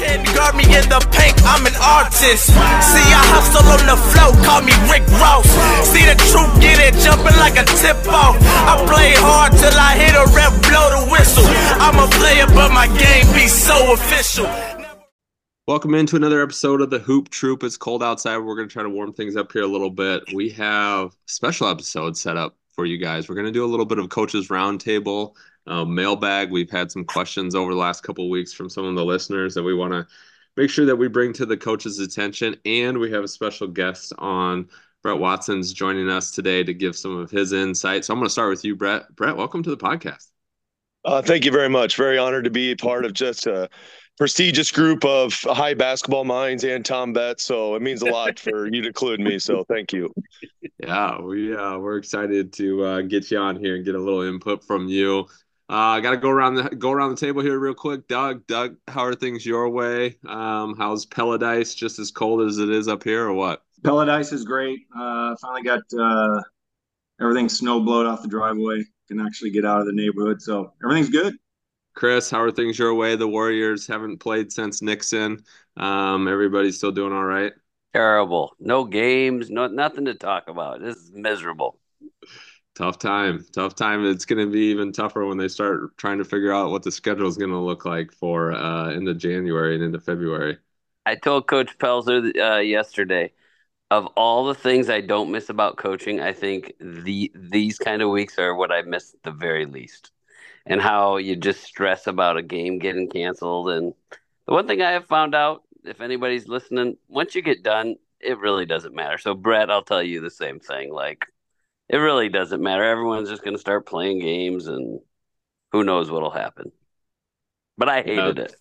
Can't guard me in the paint, I'm an artist. See, I hustle on the flow, call me Rick Ross. See the truth, get it jumping like a tip-off. I play hard till I hit a ref, blow the whistle. I'm a player, but my game be so official. Welcome into another episode of the Hoop Troop. It's cold outside. We're going to try to warm things up here a little bit. We have a special episode set up for you guys. We're going to do a little bit of Coaches Roundtable, mailbag. We've had some questions over the last couple of weeks from some of the listeners that we want to make sure that we bring to the coaches' attention. And we have a special guest on. Brett Watson's joining us today to give some of his insight. So I'm going to start with you, Brett. Brett, welcome to the podcast. Thank you very much. Very honored to be a part of just a prestigious group of high basketball minds and Tom Betts. So it means a lot for you to include me. So thank you. Yeah, we're excited to get you on here and get a little input from you. I got to go around the table here real quick. Doug, how are things your way? How's Paradise? Just as cold as it is up here, or what? Paradise is great. Finally got everything snow blowed off the driveway. Can actually get out of the neighborhood, so everything's good. Chris, how are things your way? The Warriors haven't played since Nixon. Everybody's still doing all right? Terrible. No games, nothing to talk about. This is miserable. Tough time. It's going to be even tougher when they start trying to figure out what the schedule is going to look like for into January and into February. I told Coach Pelzer yesterday, of all the things I don't miss about coaching, I think these kind of weeks are what I miss the very least. And how you just stress about a game getting canceled. And the one thing I have found out, if anybody's listening, once you get done, it really doesn't matter. So, Brett, I'll tell you the same thing. Like, it really doesn't matter. Everyone's just going to start playing games, and who knows what'll happen. But I hated it.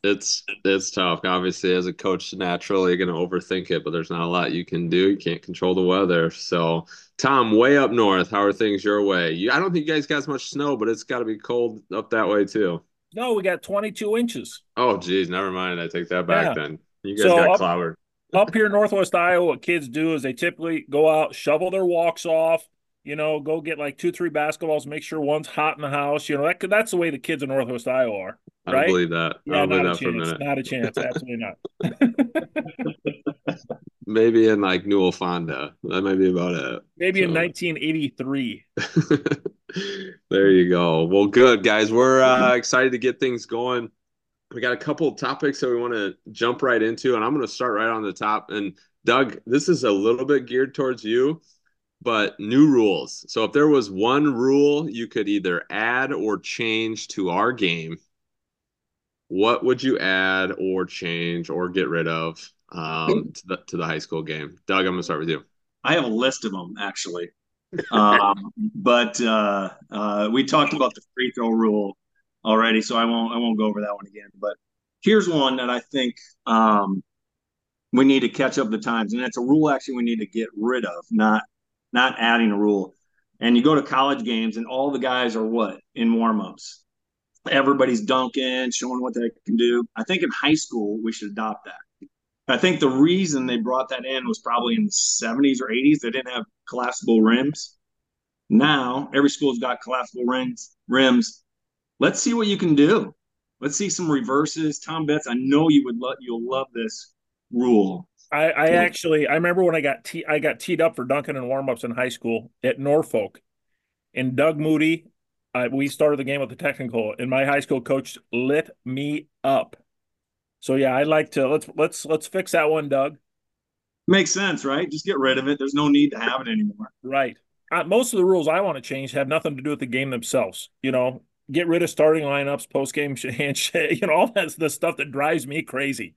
It's tough. Obviously, as a coach, naturally, you're going to overthink it, but there's not a lot you can do. You can't control the weather. So, Tom, way up north, how are things your way? I don't think you guys got as much snow, but it's got to be cold up that way too. No, we got 22 inches. Oh, geez, never mind. I take that back then. You guys got clobbered. Up here in Northwest Iowa, what kids do is they typically go out, shovel their walks off, go get like 2-3 basketballs, make sure one's hot in the house. That's the way the kids in Northwest Iowa are. I don't believe that. Yeah, I don't believe not that for a minute. Not a chance. Absolutely not. Maybe in like Newell Fonda. That might be about it. Maybe in 1983. There you go. Well, good, guys. We're excited to get things going. We got a couple of topics that we want to jump right into, and I'm going to start right on the top. And Doug, this is a little bit geared towards you, but new rules. So if there was one rule you could either add or change to our game, what would you add or change or get rid of to the high school game? Doug, I'm going to start with you. I have a list of them, actually. But we talked about the free throw rule already, so I won't go over that one again. But here's one that I think we need to catch up the times, and that's a rule actually we need to get rid of, not adding a rule. And you go to college games, and all the guys are what? In warm-ups. Everybody's dunking, showing what they can do. I think in high school, we should adopt that. I think the reason they brought that in was probably in the 70s or 80s. They didn't have collapsible rims. Now, every school's got collapsible rims. Let's see what you can do. Let's see some reverses. Tom Betts, I know you'll love this rule. I remember when I got teed up for dunking and warm-ups in high school at Norfolk. And Doug Moody, we started the game with the technical, and my high school coach lit me up. So yeah, I'd like to let's fix that one, Doug. Makes sense, right? Just get rid of it. There's no need to have it anymore. Right. Most of the rules I want to change have nothing to do with the game themselves. Get rid of starting lineups, post-game handshake, all that's the stuff that drives me crazy.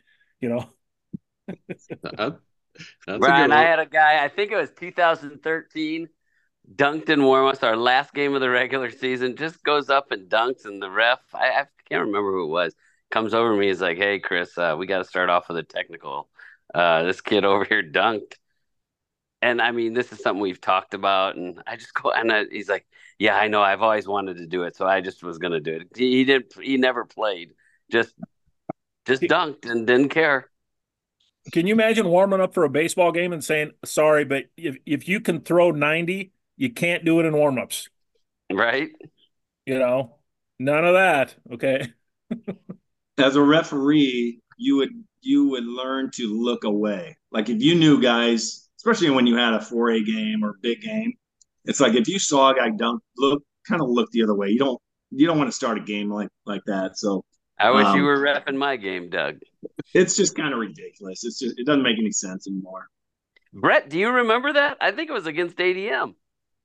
That's Brian, I had a guy, I think it was 2013, dunked in warm-ups, our last game of the regular season, just goes up and dunks, and the ref, I can't remember who it was, comes over to me, he's like, hey, Chris, we got to start off with a technical. This kid over here dunked. And, I mean, this is something we've talked about, and I just go, and he's like, yeah, I know, I've always wanted to do it, so I just was going to do it. He never played, just dunked and didn't care. Can you imagine warming up for a baseball game and saying, sorry, but if you can throw 90, you can't do it in warm-ups? Right. None of that. Okay. as a referee, you would learn to look away. Like if you knew guys, especially when you had a 4A game or big game, it's like if you saw a guy dunk, look the other way. You don't want to start a game like that. So I wish you were reffing my game, Doug. It's just kind of ridiculous. It doesn't make any sense anymore. Brett, do you remember that? I think it was against ADM.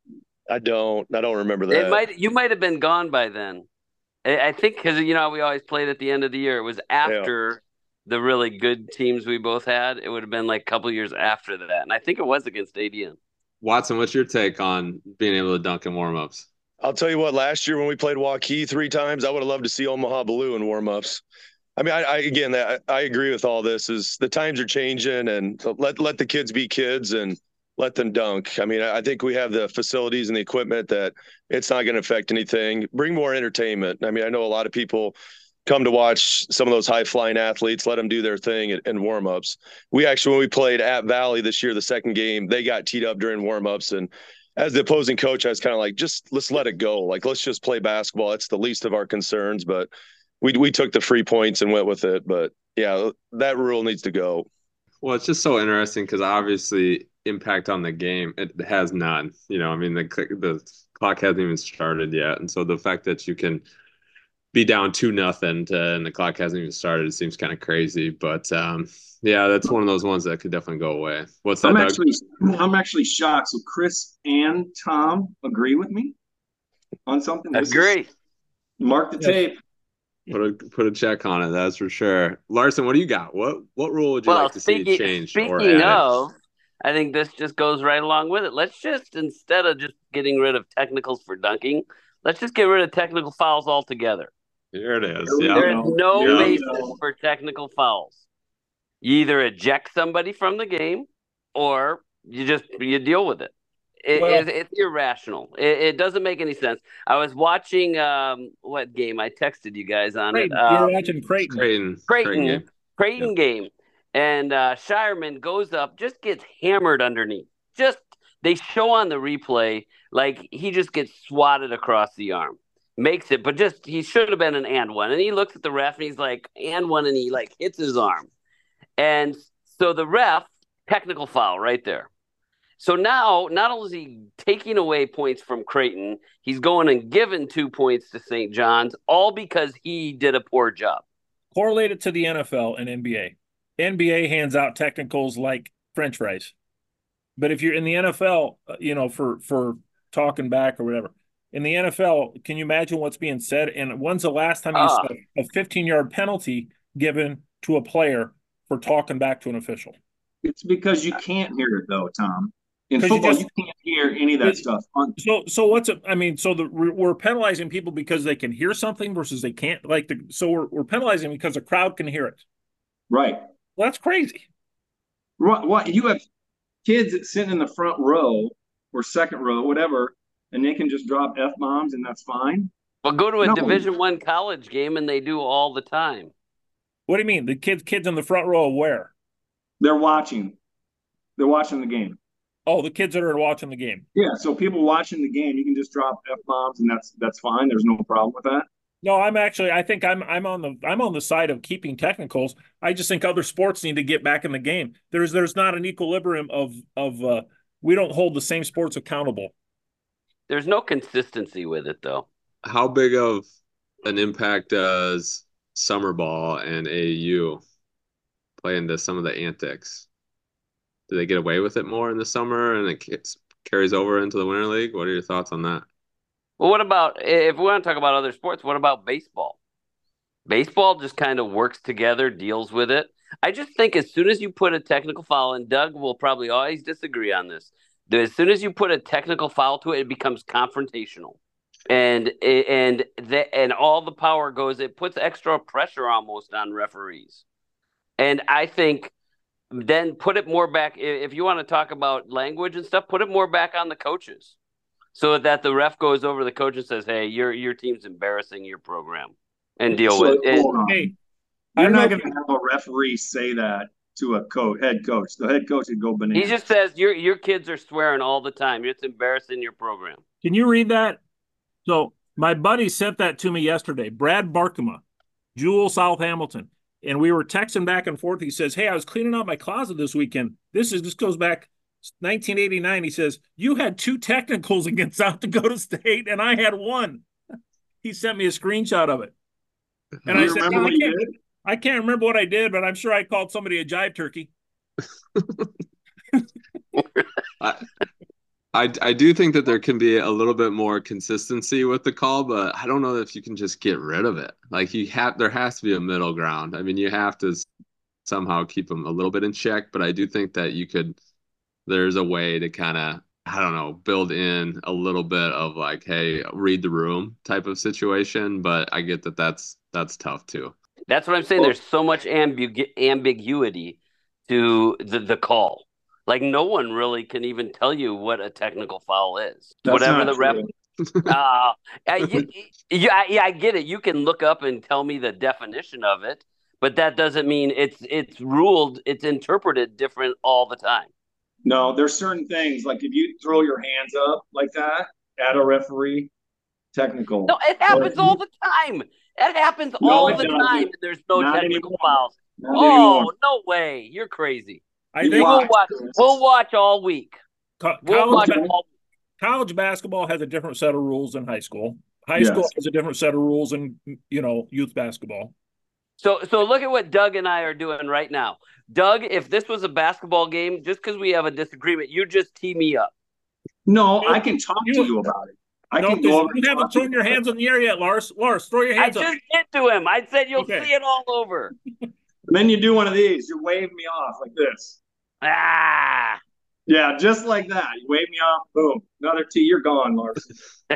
I don't remember that. You might have been gone by then. I think because we always played at the end of the year. It was after the really good teams we both had. It would have been like a couple years after that, and I think it was against ADM. Watson, what's your take on being able to dunk in warmups? I'll tell you what. Last year when we played Waukee 3 times, I would have loved to see Omaha Blue in warmups. I mean, I agree with all this. Is the times are changing, and let the kids be kids and let them dunk. I mean, I think we have the facilities and the equipment that it's not going to affect anything. Bring more entertainment. I mean, I know a lot of people come to watch some of those high-flying athletes, let them do their thing in warm-ups. We actually, when we played at Valley this year, the second game, they got teed up during warm-ups. And as the opposing coach, I was kind of like, let's let it go. Like, let's just play basketball. It's the least of our concerns. But we took the free points and went with it. But, yeah, that rule needs to go. Well, it's just so interesting because obviously impact on the game, it has none. I mean, the clock hasn't even started yet. And so the fact that you can be down 2-0 and the clock hasn't even started, it seems kind of crazy. But, yeah, that's one of those ones that could definitely go away. What's that, Doug? I'm actually shocked. So Chris and Tom agree with me on something? Agree. Mark the tape. Put a check on it, that's for sure. Larson, what do you got? What rule would you like to see changed or added? Speaking of, I think this just goes right along with it. Let's just, instead of just getting rid of technicals for dunking, let's just get rid of technical fouls altogether. Here it is. There is no basis for technical fouls. You either eject somebody from the game or you deal with it. It's irrational. It doesn't make any sense. I was watching what game? I texted you guys on Creighton. it. You're watching Creighton. Creighton game. And Shireman goes up, just gets hammered underneath. They show on the replay like he just gets swatted across the arm. Makes it, but he should have been an and one. And he looks at the ref and he's like, and one, and he like hits his arm. And so the ref, technical foul right there. So now, not only is he taking away points from Creighton, he's going and giving 2 points to St. John's, all because he did a poor job. Correlated to the NFL and NBA. NBA hands out technicals like French fries. But if you're in the NFL, for talking back or whatever, in the NFL, can you imagine what's being said? And when's the last time you saw a 15-yard penalty given to a player for talking back to an official? It's because you can't hear it, though, Tom. In football, you can't hear any of that stuff. So what's it? I mean, we're penalizing people because they can hear something versus they can't. So we're penalizing because the crowd can hear it. Right. Well, that's crazy. What you have kids that sit in the front row or second row, whatever, and they can just drop F-bombs and that's fine. Well, go to a Division I college game and they do all the time. What do you mean? The kids in the front row where? They're watching the game. Oh, the kids that are watching the game. Yeah, so people watching the game, you can just drop F-bombs and that's fine. There's no problem with that. No, I think I'm on the side of keeping technicals. I just think other sports need to get back in the game. There's not an equilibrium of we don't hold the same sports accountable. There's no consistency with it though. How big of an impact does summer ball and AAU play into some of the antics? Do they get away with it more in the summer and it carries over into the Winter League? What are your thoughts on that? Well, what about, if we want to talk about other sports, what about baseball? Baseball just kind of works together, deals with it. I just think as soon as you put a technical foul, and Doug will probably always disagree on this, as soon as you put a technical foul to it, it becomes confrontational. And all the power goes, it puts extra pressure almost on referees. And I think then put it more back, if you want to talk about language and stuff, put it more back on the coaches. So that the ref goes over the coach and says, hey, your team's embarrassing your program and deal with it. Hey, you're not going to have a referee say that to a head coach. The head coach would go bananas. He just says, your kids are swearing all the time. It's embarrassing your program. Can you read that? So my buddy sent that to me yesterday. Brad Barkema. Jewel, South Hamilton. And we were texting back and forth. He says, hey, I was cleaning out my closet this weekend. This goes back 1989. He says, you had 2 technicals against South Dakota State, and I had 1. He sent me a screenshot of it. And I said, no, I can't remember what I did, but I'm sure I called somebody a jive turkey. I do think that there can be a little bit more consistency with the call, but I don't know if you can just get rid of it. Like there has to be a middle ground. I mean, you have to somehow keep them a little bit in check, but I do think that there's a way to kind of, I don't know, build in a little bit of like, hey, read the room type of situation. But I get that that's tough too. That's what I'm saying. There's so much ambiguity to the call. Like no one really can even tell you what a technical foul is. That's whatever the true. ref. I get it. You can look up and tell me the definition of it, but that doesn't mean it's ruled. It's interpreted different all the time. No, there's certain things like if you throw your hands up like that at a referee, technical. No, it happens all the time. It happens all the time. There's no technical fouls. Oh, no way! You're crazy. I think we'll watch all week. College basketball has a different set of rules than high school. High school has a different set of rules than youth basketball. So look at what Doug and I are doing right now. Doug, if this was a basketball game, just because we have a disagreement, you just tee me up. No, I can talk to you about it. You haven't thrown your hands in the air yet, Lars. Lars, throw your hands up. I just hit to him. I said you'll see it all over. And then you do one of these. You wave me off like this. Ah. Yeah, just like that. You wave me off. Boom. Another tee. You're gone, Lars.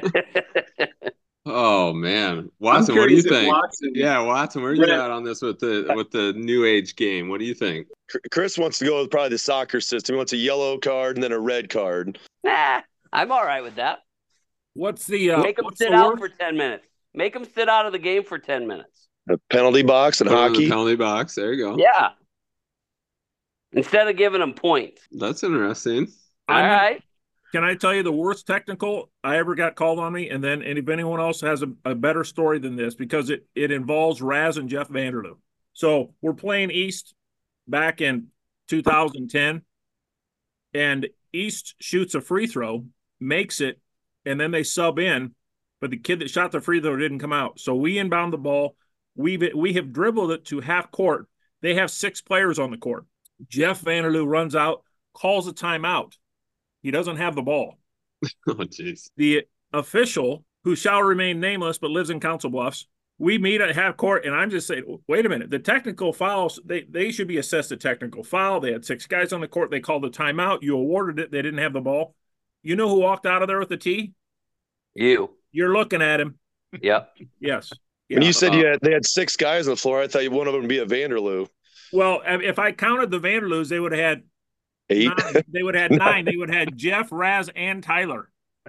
Oh man, Watson, what do you think? Watson, where are you at on this with the new age game? What do you think? Chris wants to go with probably the soccer system. He wants a yellow card and then a red card. Nah, I'm all right with that. What's the make them sit out for 10 minutes? Make them sit out of the game for 10 minutes. A penalty box and hockey. Penalty box. There you go. Yeah. Instead of giving them points. That's interesting. All right. Can I tell you the worst technical I ever got called on me? And if anyone else has a better story than this, because it involves Raz and Jeff Vanderloo. So we're playing East back in 2010, and East shoots a free throw, makes it, and then they sub in, but the kid that shot the free throw didn't come out. So we inbound the ball. We have dribbled it to half court. They have 6 players on the court. Jeff Vanderloo runs out, calls a timeout. He doesn't have the ball. Oh, jeez. The official, who shall remain nameless but lives in Council Bluffs, we meet at half court, and I'm just saying, wait a minute. The technical fouls, they should be assessed a technical foul. They had 6 guys on the court. They called the timeout. You awarded it. They didn't have the ball. You know who walked out of there with the tee? You. You're looking at him. Yep. Yes. Yeah. When you said they had 6 guys on the floor, I thought one of them would be a Vanderloo. Well, if I counted the Vanderloos, they would have had 8. 9. They would have had 9. They would have had Jeff, Raz, and Tyler.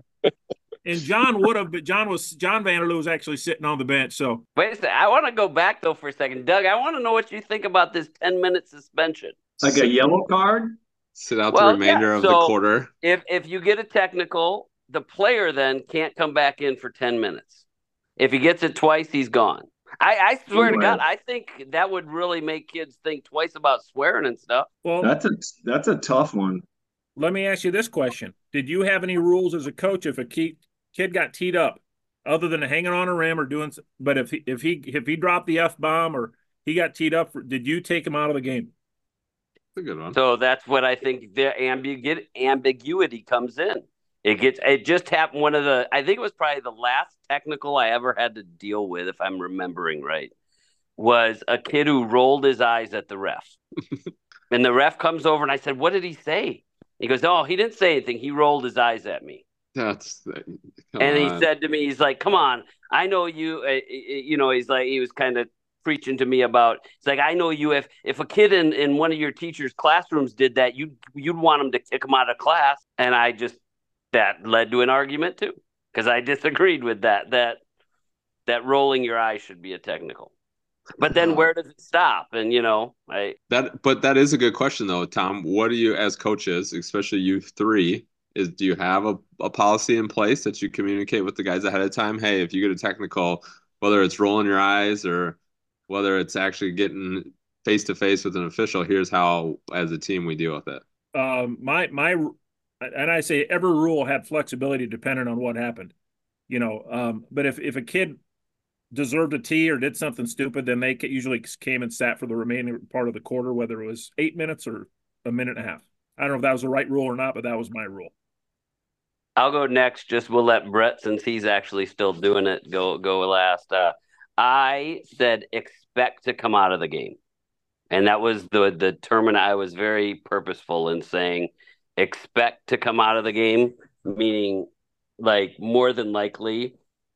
And John would have, but John Vanderloo was actually sitting on the bench. So wait a second. I want to go back though for a second. Doug, I want to know what you think about this 10-minute suspension. Like a yellow card? Sit out the remainder of the quarter. If you get a technical, the player then can't come back in for 10 minutes. If he gets it twice, he's gone. I swear to God, I think that would really make kids think twice about swearing and stuff. Well, that's a tough one. Let me ask you this question. Did you have any rules as a coach if a kid got teed up, other than hanging on a rim or doing? But if he dropped the F-bomb or he got teed up, did you take him out of the game? That's a good one. So that's what I think the ambiguity comes in. It just happened. I think it was probably the last technical I ever had to deal with, if I'm remembering right, was a kid who rolled his eyes at the ref. And the ref comes over and I said, what did he say? He goes, oh, he didn't say anything. He rolled his eyes at me. He said to me, he's like, come on, I know you, he's like, he was kind of preaching to me about, it's like, I know you, if a kid in one of your teacher's classrooms did that, you'd want him to kick him out of class. And that led to an argument too, because I disagreed with that rolling your eyes should be a technical. But then where does it stop? And that is a good question though, Tom. What do you, as coaches, especially U3, do you have a policy in place that you communicate with the guys ahead of time? Hey, if you get a technical, whether it's rolling your eyes or whether it's actually getting face to face with an official. Here's how, as a team, we deal with it. And I say every rule had flexibility depending on what happened, but if a kid deserved a tee or did something stupid, then they usually came and sat for the remaining part of the quarter, whether it was 8 minutes or a minute and a half. I don't know if that was the right rule or not, but that was my rule. I'll go next. Just we'll let Brett, since he's actually still doing it, go last. I said expect to come out of the game. And that was the term, and I was very purposeful in saying expect to come out of the game, meaning like more than likely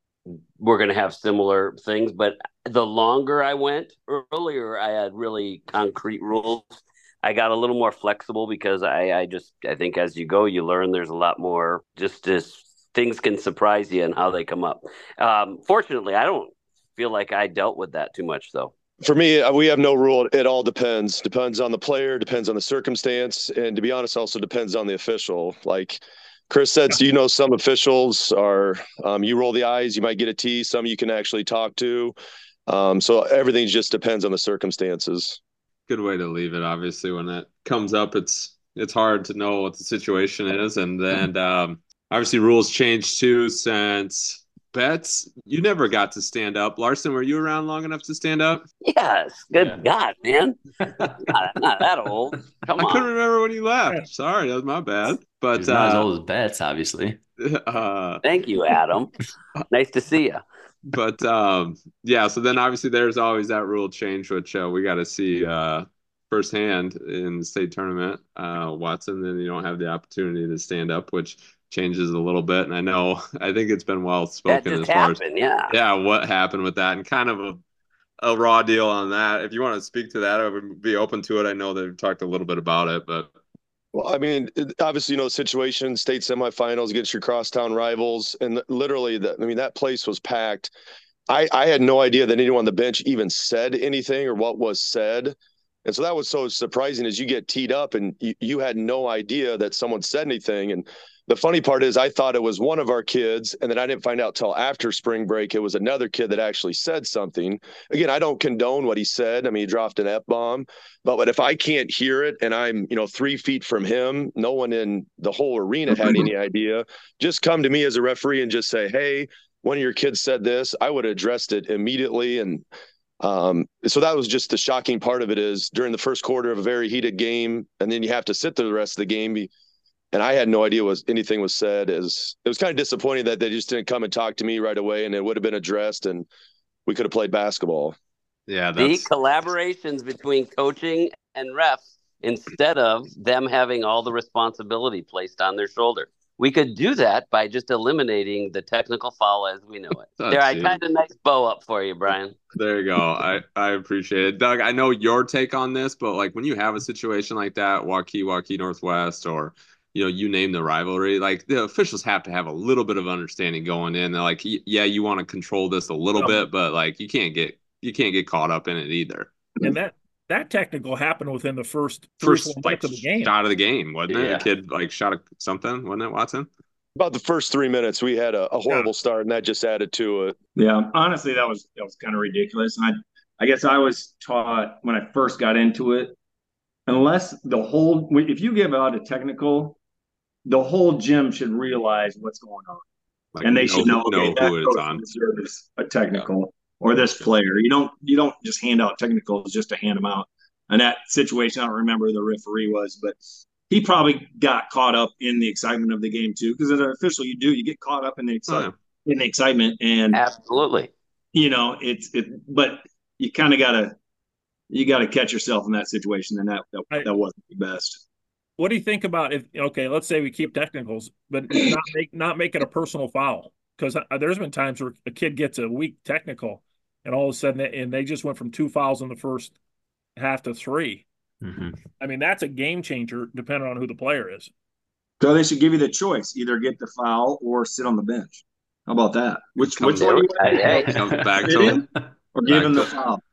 we're going to have similar things. But the longer I went, earlier I had really concrete rules. I got a little more flexible because I think as you go, you learn there's a lot more just things can surprise you and how they come up. Fortunately, I don't feel like I dealt with that too much, though. For me, we have no rule. It all depends. Depends on the player, depends on the circumstance, and to be honest, also depends on the official. Like Chris said, some officials are, you roll the eyes, you might get a tee. Some you can actually talk to. So everything just depends on the circumstances. Good way to leave it. Obviously, when it comes up, it's hard to know what the situation is, and then obviously rules change too since. Betts, you never got to stand up. Larson, were you around long enough to stand up? Yes. Good God, man. I'm not that old. Come on. I couldn't remember when you left. Sorry, that was my bad. But he's not as old as Betts, obviously. Thank you, Adam. Nice to see you. But yeah, so then obviously there's always that rule change, which we got to see firsthand in the state tournament. Watson, then you don't have the opportunity to stand up, which changes a little bit. And I think it's been well spoken as far as what happened with that, and kind of a raw deal on that. If you want to speak to that, I would be open to it. I know they've talked a little bit about it, but well, I mean, obviously, the situation, state semifinals against your crosstown rivals, and literally, that place was packed. I had no idea that anyone on the bench even said anything or what was said. And so that was so surprising as you get teed up and you had no idea that someone said anything. And the funny part is I thought it was one of our kids, and then I didn't find out till after spring break it was another kid that actually said something. Again, I don't condone what he said. I mean, he dropped an F-bomb. But if I can't hear it and I'm 3 feet from him, no one in the whole arena had any idea. Just come to me as a referee and just say, hey, one of your kids said this. I would have addressed it immediately. And so that was just the shocking part of it, is during the first quarter of a very heated game, and then you have to sit through the rest of the game. And I had no idea anything was said. It was kind of disappointing that they just didn't come and talk to me right away, and it would have been addressed and we could have played basketball. Yeah. The collaborations between coaching and refs, instead of them having all the responsibility placed on their shoulder. We could do that by just eliminating the technical foul as we know it. There, I tied a nice bow up for you, Brian. There you go. I appreciate it. Doug, I know your take on this, but like when you have a situation like that, Waukee Northwest, or you name the rivalry, like the officials have to have a little bit of understanding going in. They're like, yeah, you want to control this a little bit, but like you can't get caught up in it either. And that technical happened within the first like of the game. Shot of the game, wasn't it? A kid like shot something, wasn't it, Watson? About the first 3 minutes, we had a horrible start, and that just added to it. Yeah, honestly, that was kind of ridiculous. And I guess I was taught when I first got into it, if you give out a technical, the whole gym should realize what's going on, and they should know who it's on. Deserves a technical. Or this player. You don't just hand out technicals just to hand them out. And that situation, I don't remember who the referee was, but he probably got caught up in the excitement of the game too. Because as an official, you get caught up in the excitement, and absolutely, but you kind of gotta catch yourself in that situation, and that wasn't the best. What do you think about let's say we keep technicals, but not make it a personal foul? Because there's been times where a kid gets a weak technical, and all of a sudden, they just went from 2 fouls in the first half to 3. Mm-hmm. I mean, that's a game changer, depending on who the player is. So they should give you the choice: either get the foul or sit on the bench. How about that? Which one? Comes back to him, or give him the foul.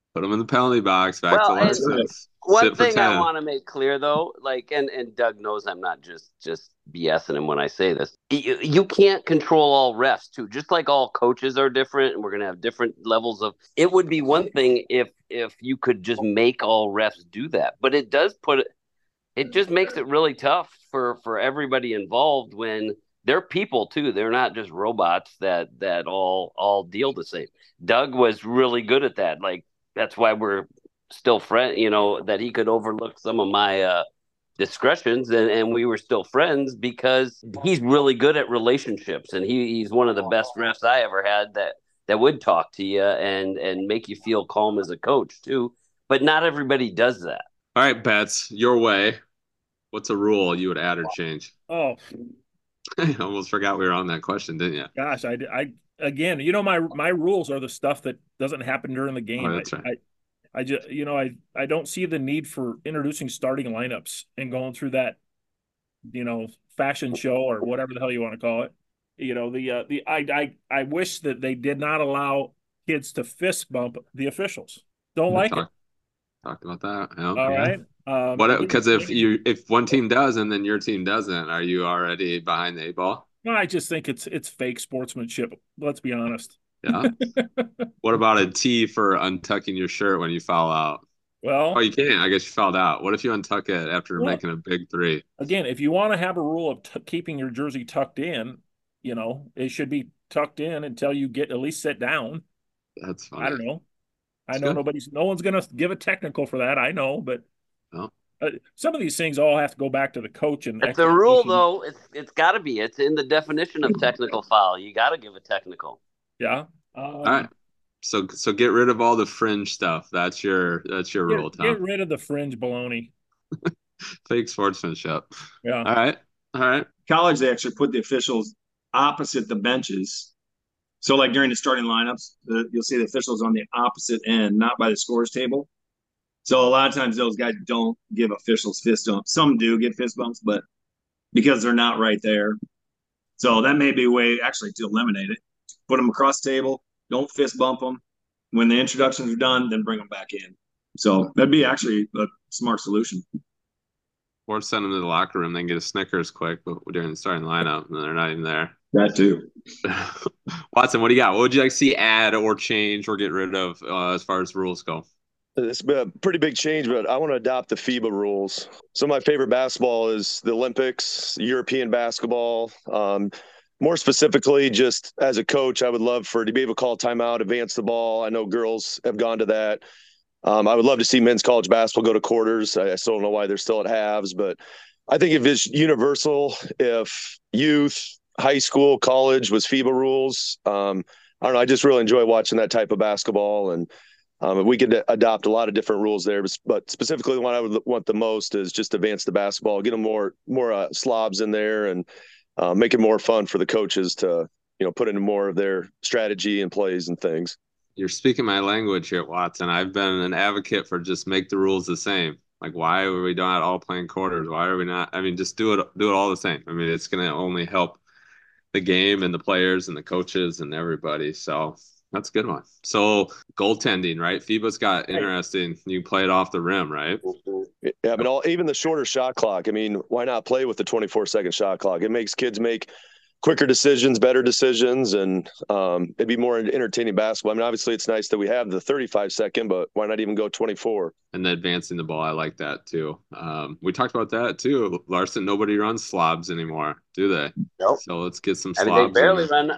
Put them in the penalty box. Back to Well, and lessons. one Sit for thing I 10. want to make clear though, like, and Doug knows I'm not just BSing him when I say this. You can't control all refs too. Just like all coaches are different, and we're gonna have different levels of. It would be one thing if you could just make all refs do that, but it does put it just makes it really tough for everybody involved when they're people too. They're not just robots that all deal the same. Doug was really good at that. Like that's why we're still friends. You know that he could overlook some of my discretions and we were still friends because he's really good at relationships and he's one of the best refs I ever had that would talk to you and make you feel calm as a coach too. But not everybody does that. All right, Bets, your way. What's a rule you would add or change? Oh, I almost forgot we were on that question, didn't you? gosh, I again, my rules are the stuff that doesn't happen during the game. Oh, that's right. I just, I don't see the need for introducing starting lineups and going through that, fashion show or whatever the hell you want to call it. I wish that they did not allow kids to fist bump the officials. Don't like it. Talked about that. Yeah, all right. What? Because if one team does and then your team doesn't, are you already behind the 8-ball? No, I just think it's fake sportsmanship. Let's be honest. Yeah. What about a T for untucking your shirt when you foul out? Well, you can't. I guess you fouled out. What if you untuck it after making a big three? Again, if you want to have a rule of keeping your jersey tucked in, it should be tucked in until you get at least sit down. That's funny. I don't know. No one's going to give a technical for that. I know, but some of these things all have to go back to the coach. And it's a rule, though. It's got to be. It's in the definition of technical foul. You got to give a technical. Yeah. All right. So get rid of all the fringe stuff. That's your rule, Tom. Get rid of the fringe baloney. Fake sportsmanship. Yeah. All right. College, they actually put the officials opposite the benches. So, like during the starting lineups, you'll see the officials on the opposite end, not by the scores table. So, a lot of times those guys don't give officials fist bumps. Some do get fist bumps, but because they're not right there. So, that may be a way actually to eliminate it. Put them across the table. Don't fist bump them. When the introductions are done, then bring them back in. So, that'd be actually a smart solution. Or send them to the locker room, then get a Snickers quick during the starting lineup, and they're not even there. That too. Watson, what do you got? What would you like to see add or change or get rid of as far as rules go? It's been a pretty big change, but I want to adopt the FIBA rules. So my favorite basketball is the Olympics, European basketball. More specifically, just as a coach, I would love to be able to call timeout, advance the ball. I know girls have gone to that. I would love to see men's college basketball go to quarters. I still don't know why they're still at halves, but I think if it's universal, if youth, high school, college was FIBA rules, I don't know. I just really enjoy watching that type of basketball, and we could adopt a lot of different rules there. But specifically, the one I would want the most is just advance the basketball, get them more slobs in there, and make it more fun for the coaches to put in more of their strategy and plays and things. You're speaking my language here, Watson. I've been an advocate for just make the rules the same. Like, why are we not all playing quarters? Why are we not? I mean, just do it all the same. I mean, it's going to only help the game and the players and the coaches and everybody. So that's a good one. So goaltending, right? FIBA's got interesting. You play it off the rim, right? Yeah, but even the shorter shot clock. I mean, why not play with the 24-second shot clock? It makes kids make quicker decisions, better decisions, and it'd be more entertaining basketball. I mean, obviously it's nice that we have the 35-second, but why not even go 24? And then advancing the ball, I like that too. We talked about that too, Larson. Nobody runs slobs anymore, do they? Nope. So let's get some slobs. I mean, they barely run.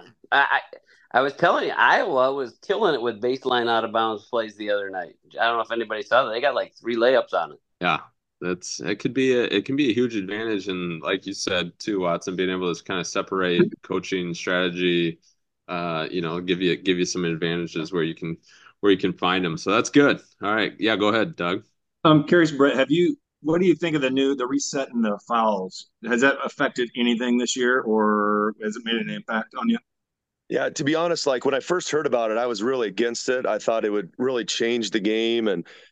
I was telling you, Iowa was killing it with baseline out of bounds plays the other night. I don't know if anybody saw that. They got like 3 layups on it. Yeah. It can be a huge advantage, and like you said too, Watson, being able to kind of separate coaching strategy, give you some advantages where you can find them. So that's good. All right, yeah, go ahead, Doug. I'm curious, Brett. What do you think of the reset in the fouls? Has that affected anything this year, or has it made an impact on you? Yeah, to be honest, like when I first heard about it, I was really against it. I thought it would really change the game, and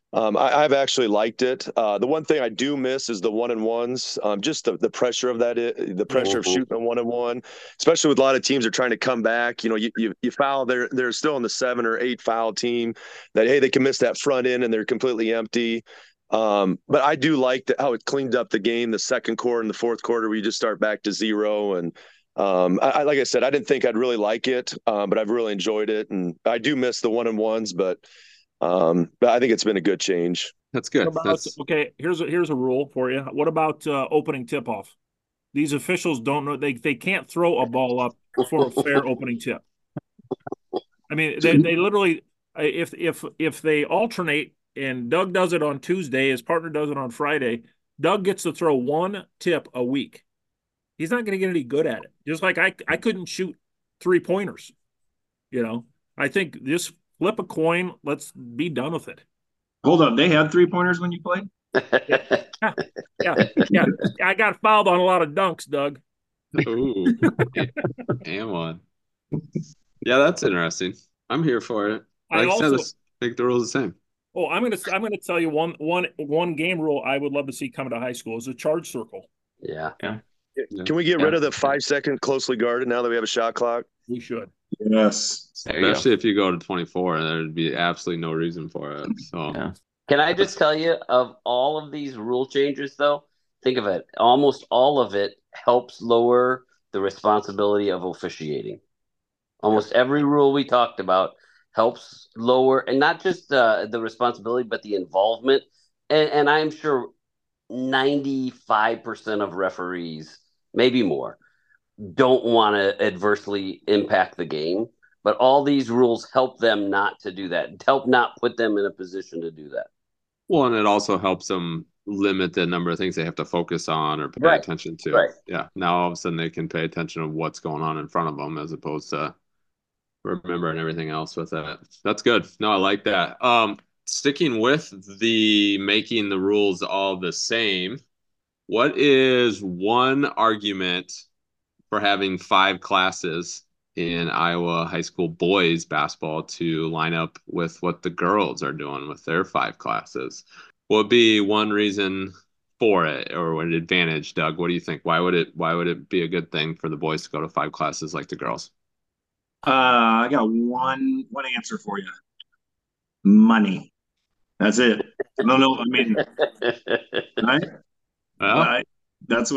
I've actually liked it. The one thing I do miss is the 1-and-1s. Just the pressure of that, the pressure of shooting a 1-and-1, especially with a lot of teams are trying to come back. You know, you foul, they're still on the 7 or 8 foul team. That hey, they can miss that front end and they're completely empty. But I do like how it cleaned up the game. The second quarter and the fourth quarter, we just start back to 0. And like I said, I didn't think I'd really like it, but I've really enjoyed it, and I do miss the 1-and-1s, but I think it's been a good change. That's good. Okay, here's a rule for you. What about opening tip-off? These officials don't know, they can't throw a ball up for a fair opening tip. I mean, they literally, if they alternate and Doug does it on Tuesday, his partner does it on Friday, Doug gets to throw 1 tip a week. He's not going to get any good at it. Just like I couldn't shoot 3-pointers. You know, I think just flip a coin. Let's be done with it. Hold up. They had 3-pointers when you played? Yeah. I got fouled on a lot of dunks, Doug. Ooh, and one. Yeah, that's interesting. I'm here for it. Like I said, let's make the rules the same. Oh, I'm gonna tell you one game rule I would love to see come to high school is a charge circle. Yeah. Can we get rid of the 5-second closely guarded now that we have a shot clock? We should. Yes. Especially if you go to 24, there'd be absolutely no reason for it. So Can I just tell you, of all of these rule changes, though, think of it. Almost all of it helps lower the responsibility of officiating. Almost every rule we talked about helps lower, and not just the responsibility, but the involvement. And I'm sure 95% of referees, maybe more, don't want to adversely impact the game. But all these rules help them not to do that, help not put them in a position to do that. Well, and it also helps them limit the number of things they have to focus on or pay attention to. Right. Yeah. Now all of a sudden they can pay attention to what's going on in front of them as opposed to remembering everything else with it. That's good. No, I like that. Sticking with the making the rules all the same, what is one argument for having 5 classes in Iowa high school boys basketball to line up with what the girls are doing with their 5 classes? What would be one reason for it, or an advantage, Doug? What do you think? Why would it be a good thing for the boys to go to 5 classes like the girls? I got one answer for you. Money. That's it. No, I mean, right? Well, that's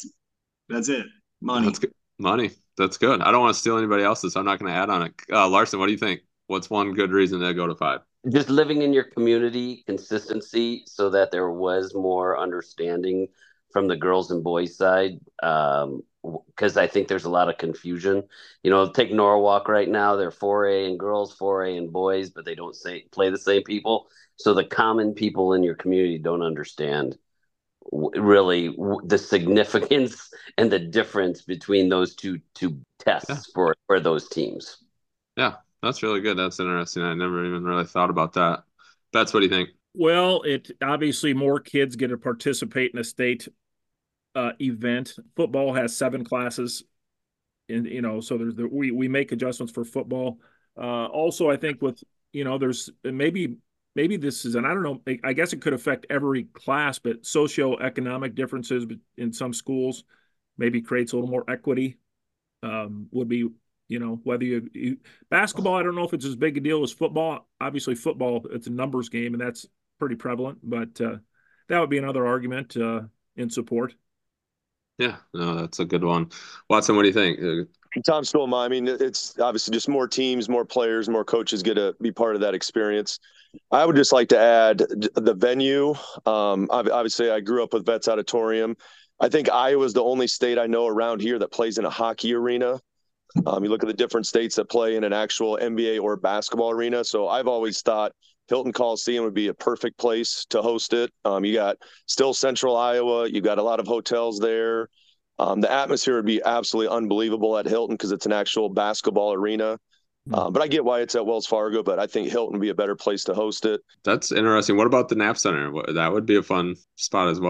it. Money. That's good. Money. That's good. I don't want to steal anybody else's, so I'm not going to add on it. Larson, what do you think? What's one good reason to go to 5? Just living in your community, consistency, so that there was more understanding from the girls and boys side. Because I think there's a lot of confusion. You know, take Norwalk right now. They're 4A and girls, 4A and boys, but they don't play the same people. So the common people in your community don't understand really the significance and the difference between those two tests for those teams. Yeah, that's really good. That's interesting. I never even really thought about that. That's what do you think? Well, it obviously more kids get to participate in a state event. Football has 7 classes, and so we make adjustments for football. Also, I think with there's maybe this is, and I don't know, I guess it could affect every class, but socioeconomic differences in some schools maybe creates a little more equity. Would be whether you basketball, I don't know if it's as big a deal as football. Obviously, football, it's a numbers game, and that's pretty prevalent. But that would be another argument in support. Yeah, no, that's a good one. Watson, what do you think? Tom stole mine. I mean, it's obviously just more teams, more players, more coaches get to be part of that experience. I would just like to add the venue. Obviously, I grew up with Vets Auditorium. I think Iowa is the only state I know around here that plays in a hockey arena. You look at the different states that play in an actual NBA or basketball arena. So I've always thought Hilton Coliseum would be a perfect place to host it. You got still central Iowa. You got a lot of hotels there. The atmosphere would be absolutely unbelievable at Hilton because it's an actual basketball arena. But I get why it's at Wells Fargo, but I think Hilton would be a better place to host it. That's interesting. What about the Knapp Center? That would be a fun spot as well.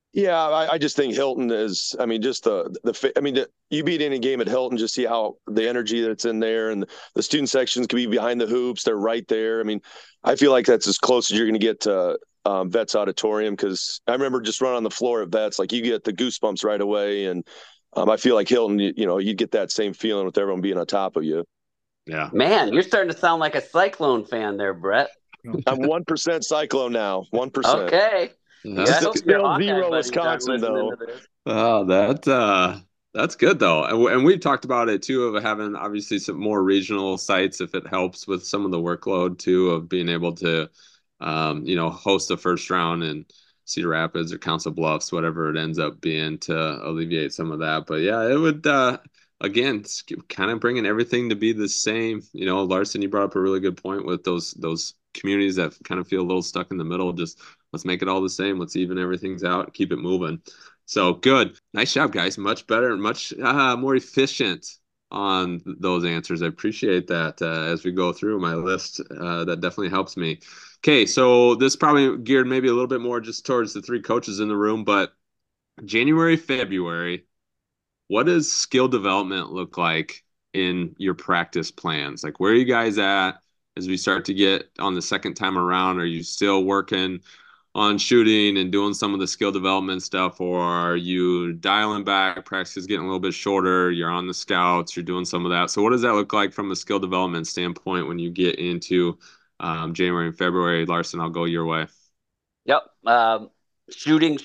Yeah, I just think Hilton is. I mean, just you beat any game at Hilton, just see how the energy that's in there, and the student sections can be behind the hoops. They're right there. I mean, I feel like that's as close as you're going to get to Vets Auditorium, because I remember just running on the floor at Vets, like you get the goosebumps right away, and I feel like Hilton, you get that same feeling with everyone being on top of you. Yeah, man, you're starting to sound like a Cyclone fan there, Brett. I'm 1% Cyclone now. 1%. Okay. That's I hope your Hawkeye buddies aren't listening to this. Oh, that's good though, and we've talked about it too, of having obviously some more regional sites if it helps with some of the workload too, of being able to, host the first round in Cedar Rapids or Council Bluffs, whatever it ends up being, to alleviate some of that. But yeah, it would again kind of bringing everything to be the same. Larson, you brought up a really good point with those communities that kind of feel a little stuck in the middle. Just let's make it all the same. Let's even everything's out, keep it moving. So good. Nice job, guys. Much better, much more efficient on those answers. I appreciate that as we go through my list. That definitely helps me. Okay, so this probably geared maybe a little bit more just towards the three coaches in the room, but January, February, what does skill development look like in your practice plans? Like, where are you guys at as we start to get on the second time around? Are you still working on shooting and doing some of the skill development stuff, or are you dialing back? Practice is getting a little bit shorter. You're on the scouts. You're doing some of that. So what does that look like from a skill development standpoint when you get into January and February? Larson, I'll go your way. Yep. Shooting.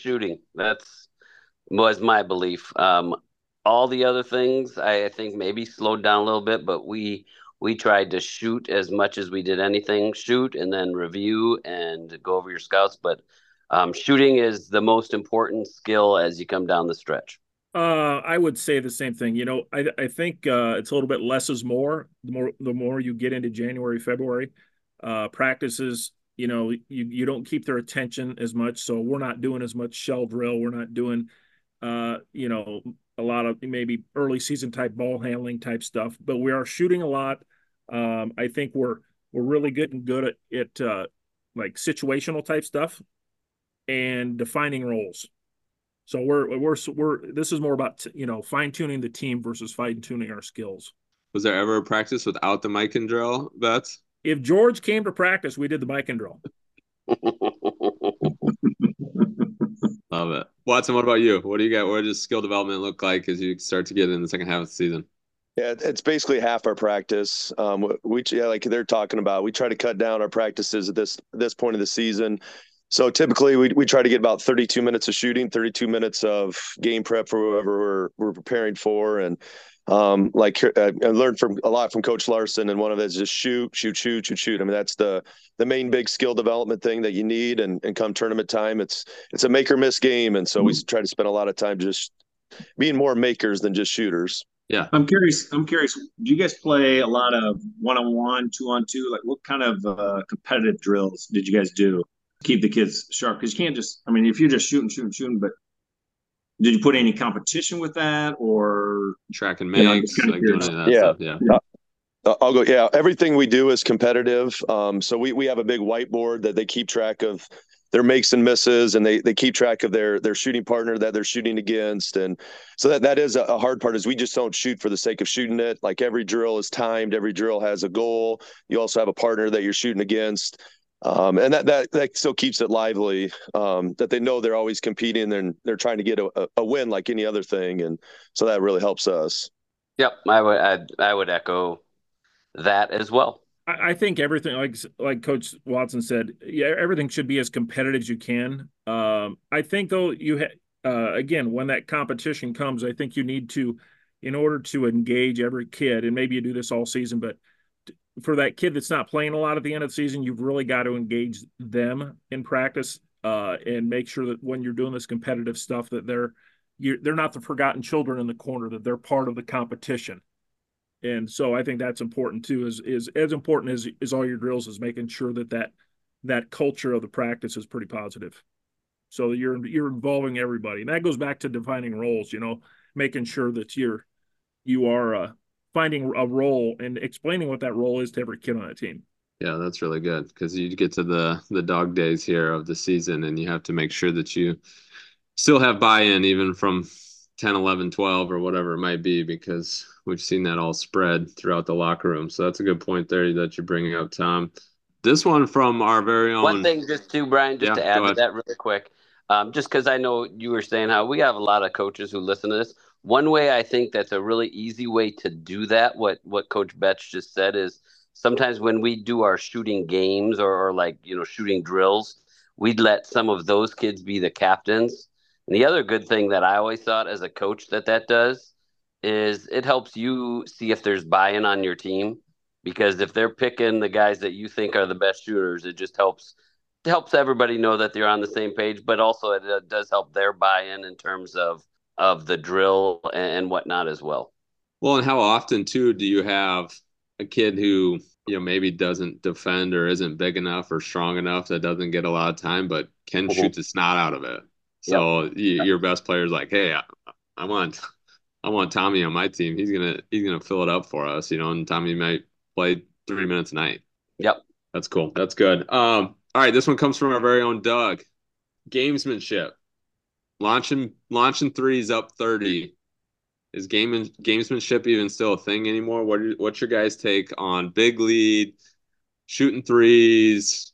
Was my belief. All the other things, I think maybe slowed down a little bit, but we tried to shoot as much as we did anything. Shoot and then review and go over your scouts. But shooting is the most important skill as you come down the stretch. I would say the same thing. I think it's a little bit less is more. The more you get into January, February, practices, you don't keep their attention as much. So we're not doing as much shell drill. We're not doing, a lot of maybe early season type ball handling type stuff, but we are shooting a lot. I think we're really good at like situational type stuff and defining roles. So this is more about fine tuning the team versus fine tuning our skills. Was there ever a practice without the mic and drill, Bets? If George came to practice, we did the mic and drill. Love it. Watson, what about you? What do you got? What does skill development look like as you start to get in the second half of the season? Yeah, it's basically half our practice. Like they're talking about, we try to cut down our practices at this point of the season. So typically we try to get about 32 minutes of shooting, 32 minutes of game prep for whoever we're preparing for. And I learned a lot from Coach Larson, and one of it is just shoot. I mean, that's the main big skill development thing that you need. And come tournament time, it's a make or miss game. And so we try to spend a lot of time just being more makers than just shooters. Yeah. I'm curious. Do you guys play a lot of 1-on-1, 2-on-2? Like, what kind of competitive drills did you guys do to keep the kids sharp? Because you can't just, I mean, if you're just shooting, but did you put any competition with that, or track and makes, like doing that stuff? Yeah. I'll go. Yeah. Everything we do is competitive. So we have a big whiteboard that they keep track of their makes and misses, and they keep track of their shooting partner that they're shooting against. And so that is a hard part, is we just don't shoot for the sake of shooting it. Like, every drill is timed. Every drill has a goal. You also have a partner that you're shooting against. And that still keeps it lively, that they know they're always competing and they're trying to get a win like any other thing. And so that really helps us. Yep. I would echo that as well. I think everything, like Coach Watson said, yeah, everything should be as competitive as you can. I think though, again, when that competition comes, I think you need to, in order to engage every kid, and maybe you do this all season, but for that kid that's not playing a lot at the end of the season, you've really got to engage them in practice and make sure that when you're doing this competitive stuff, that they're not the forgotten children in the corner, that they're part of the competition. And so I think that's important too, is as important as all your drills, is making sure that culture of the practice is pretty positive. So you're involving everybody. And that goes back to defining roles, making sure that you are finding a role and explaining what that role is to every kid on a team. Yeah, that's really good, because you get to the dog days here of the season, and you have to make sure that you still have buy-in even from 10, 11, 12 or whatever it might be, because we've seen that all spread throughout the locker room. So that's a good point there that you're bringing up, Tom. This one from our very own. One thing just too, Brian, just to add to that really quick, just because I know you were saying how we have a lot of coaches who listen to this. One way I think that's a really easy way to do that, what Coach Betch just said, is sometimes when we do our shooting games or like, shooting drills, we'd let some of those kids be the captains. And the other good thing that I always thought as a coach that does is it helps you see if there's buy-in on your team. Because if they're picking the guys that you think are the best shooters, it just helps everybody know that they're on the same page. But also it does help their buy-in in terms of the drill and whatnot as well. Well, and how often too do you have a kid who maybe doesn't defend or isn't big enough or strong enough that doesn't get a lot of time, but can shoot the snot out of it? So your best player is like, hey, I want Tommy on my team. He's gonna fill it up for us, and Tommy might play 3 minutes a night. Yep. That's cool. That's good. All right. This one comes from our very own Doug. Gamesmanship. Launching threes up 30. Is gamesmanship even still a thing anymore? What's your guys' take on big lead, shooting threes?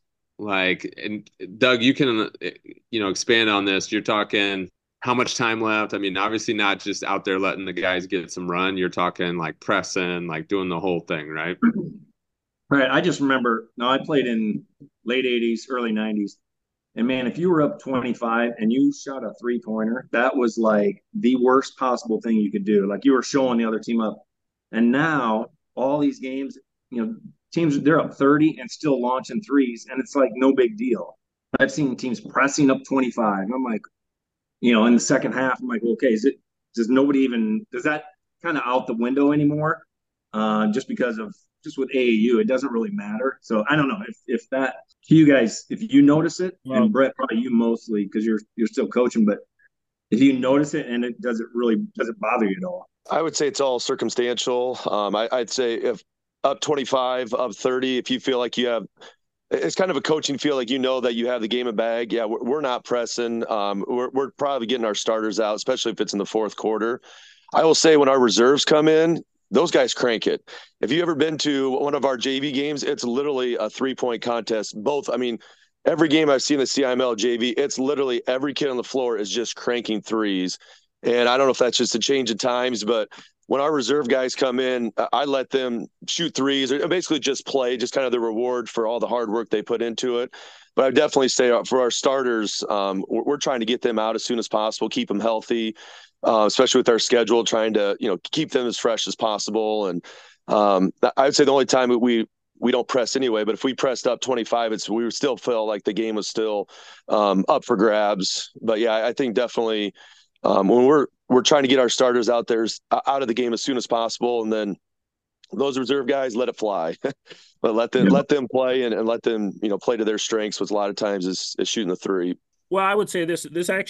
And Doug, you can expand on this. You're talking how much time left? I mean, obviously not just out there letting the guys get some run. You're talking like pressing, like doing the whole thing, right? Right. I just remember, I played in late 80s, early 90s. And man, if you were up 25 and you shot a 3-pointer, that was like the worst possible thing you could do. Like you were showing the other team up. And now all these games, teams, they're up 30 and still launching threes. And it's like no big deal. I've seen teams pressing up 25. I'm like, in the second half, I'm like, okay, does that kind of out the window anymore? Just because of with AAU, it doesn't really matter. So I don't know if that to you guys, if you notice it, and Brett, probably you mostly because you're still coaching, but if you notice it and does it bother you at all? I would say it's all circumstantial. I'd say if up 25, up 30, if you feel like you have, it's kind of a coaching feel like that you have the game in bag. Yeah, we're not pressing. We're probably getting our starters out, especially if it's in the fourth quarter. I will say when our reserves come in, those guys crank it. If you ever been to one of our JV games, it's literally a 3-point contest. Every game I've seen the CIML JV, it's literally every kid on the floor is just cranking threes. And I don't know if that's just a change of times, but when our reserve guys come in, I let them shoot threes or basically just play, just kind of the reward for all the hard work they put into it. But I definitely say for our starters, we're trying to get them out as soon as possible, keep them healthy, especially with our schedule, trying to, keep them as fresh as possible. And I would say the only time we don't press anyway, but if we pressed up 25, we would still feel like the game was still up for grabs. But yeah, I think definitely when we're trying to get our starters out of the game as soon as possible, and then those reserve guys, let it fly. But let them play and let them play to their strengths, which a lot of times is shooting the three. Well, I would say this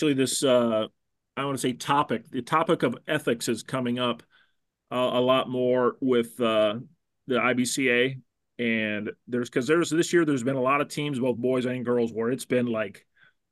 I want to say the topic of ethics is coming up a lot more with the IBCA, and there's this year there's been a lot of teams, both boys and girls, where it's been like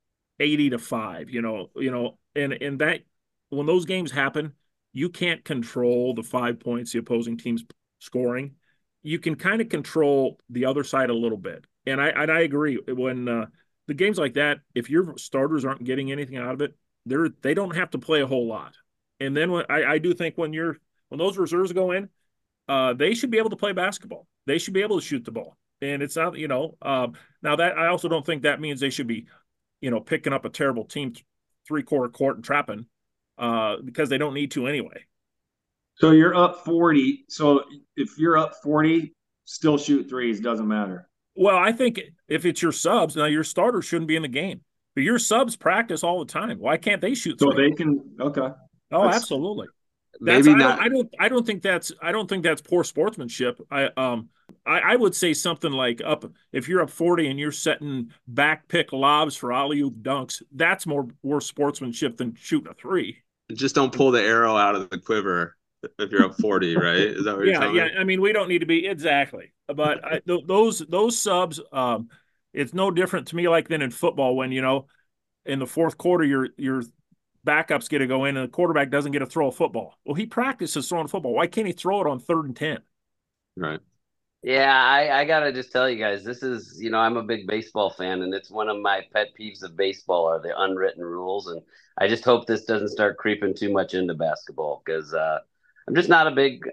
80-5, and that when those games happen, you can't control the 5 points the opposing team's scoring. You can kind of control the other side a little bit, and I agree when the games like that, if your starters aren't getting anything out of it, they don't have to play a whole lot. And then I do think when those reserves go in, they should be able to play basketball. They should be able to shoot the ball. And it's not, now that I also don't think that means they should be, picking up a terrible team 3/4 court and trapping because they don't need to anyway. So you're up 40. So if you're up 40, still shoot threes, doesn't matter. Well, I think if it's your subs, now your starters shouldn't be in the game. But your subs practice all the time. Why can't they shoot threes? So they can. Okay. Oh, absolutely. Maybe not. I don't think that's poor sportsmanship. I would say something like if you're up 40 and you're setting back pick lobs for alley-oop dunks, that's worse sportsmanship than shooting a three. Just don't pull the arrow out of the quiver if you're up 40, right? Is that what you're telling me? Yeah. I mean, we don't need to be exactly, but those subs, it's no different to me like than in football when in the fourth quarter you're backups get to go in and the quarterback doesn't get to throw a football. Well, he practices throwing a football. Why can't he throw it on 3rd and 10? Right. Yeah, I gotta just tell you guys, this is, I'm a big baseball fan, and it's one of my pet peeves of baseball are the unwritten rules, and I just hope this doesn't start creeping too much into basketball because I'm just not a big.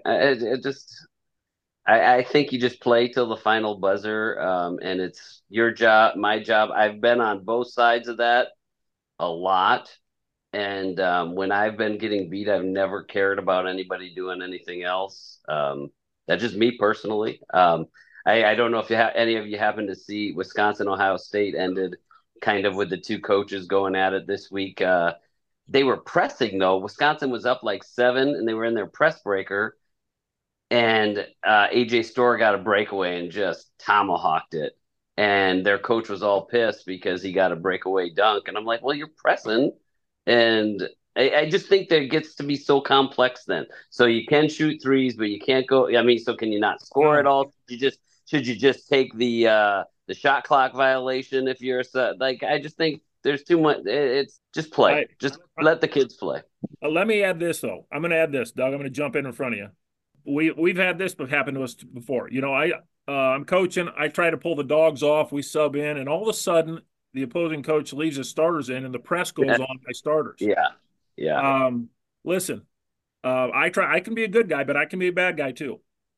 I think you just play till the final buzzer, and it's your job, my job. I've been on both sides of that a lot, and when I've been getting beat, I've never cared about anybody doing anything else. That's just me personally. I don't know if any of you happen to see Wisconsin Ohio State ended kind of with the two coaches going at it this week. They were pressing though. Wisconsin was up like 7, and they were in their press breaker. And AJ Storr got a breakaway and just tomahawked it. And their coach was all pissed because he got a breakaway dunk. And I'm like, well, you're pressing. And I just think that it gets to be so complex then. So you can shoot threes, but you can't go. I mean, so can you not score at all? Should you just take the shot clock violation if you're like? I just think there's too much. It's just play. Just let the kids play. Let me add this though. I'm going to add this, Doug. I'm going to jump in front of you. We've had this happen to us before. I'm coaching. I try to pull the dogs off. We sub in, and all of a sudden, the opposing coach leaves his starters in, and the press goes on by starters. Yeah. Listen, I can be a good guy, but I can be a bad guy too.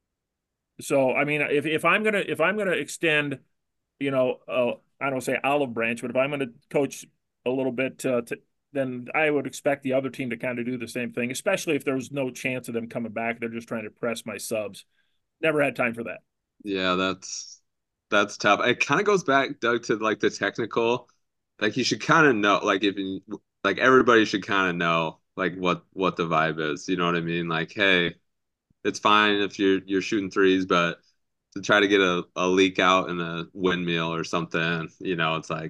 So I mean, if I'm gonna extend, I don't say olive branch, but if I'm gonna coach a little bit, then I would expect the other team to kind of do the same thing, especially if there's no chance of them coming back. They're just trying to press my subs. Never had time for that. Yeah, that's tough. It kind of goes back, Doug, to like the technical. Like you should kind of know, like like everybody should kind of know like what the vibe is. You know what I mean? Like, hey, it's fine if you're shooting threes, but to try to get a leak out in a windmill or something, it's like,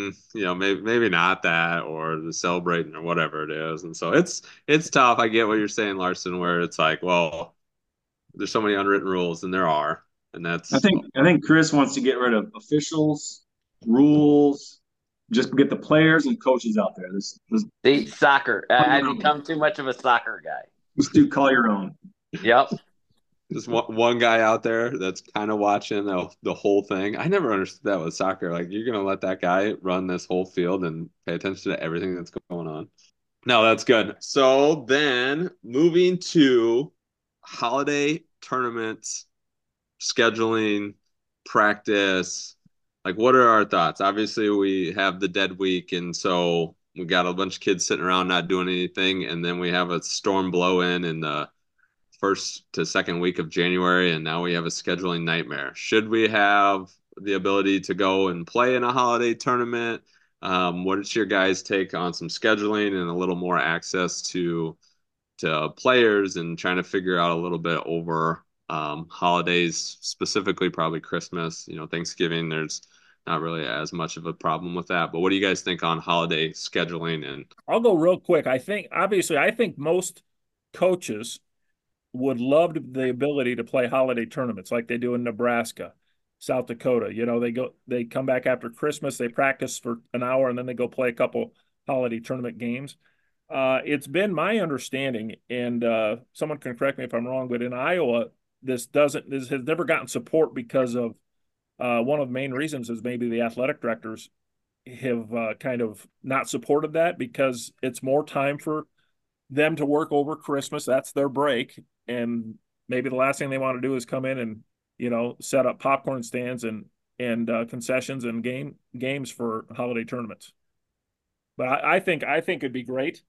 maybe not that, or the celebrating or whatever it is. And so it's tough. I get what you're saying, Larson, where it's like, well, there's so many unwritten rules, and there are, and that's. I think Chris wants to get rid of officials, rules, just get the players and coaches out there. This soccer. I've become too much of a soccer guy. Just do call your own. Yep. Just one guy out there that's kind of watching the whole thing. I never understood that with soccer. Like, you're going to let that guy run this whole field and pay attention to everything that's going on. No, that's good. So then moving to holiday tournaments, scheduling, practice, like what are our thoughts? Obviously, we have the dead week, and so we got a bunch of kids sitting around not doing anything, and then we have a storm blow in the first to second week of January, and now we have a scheduling nightmare. Should we have the ability to go and play in a holiday tournament? What is your guys' take on some scheduling and a little more access to players and trying to figure out a little bit over holidays, specifically probably Christmas, Thanksgiving? There's not really as much of a problem with that. But what do you guys think on holiday scheduling? And I'll go real quick. I think most coaches would love the ability to play holiday tournaments like they do in Nebraska, South Dakota. They come back after Christmas, they practice for an hour, and then they go play a couple holiday tournament games. It's been my understanding, and someone can correct me if I'm wrong, but in Iowa, this has never gotten support because of one of the main reasons is maybe the athletic directors have kind of not supported that because it's more time for them to work over Christmas. That's their break. And maybe the last thing they want to do is come in and, set up popcorn stands and concessions and games for holiday tournaments. But I think it'd be great.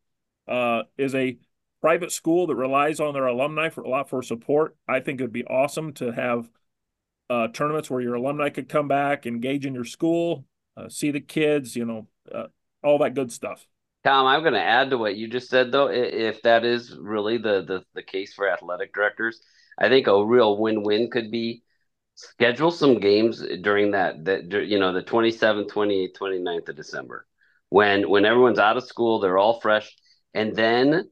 Is a private school that relies on their alumni for support. I think it'd be awesome to have tournaments where your alumni could come back, engage in your school, see the kids, all that good stuff. Tom, I'm going to add to what you just said, though. If that is really the case for athletic directors, I think a real win-win could be schedule some games during the 27th, 28th, 29th of December when everyone's out of school, they're all fresh, and then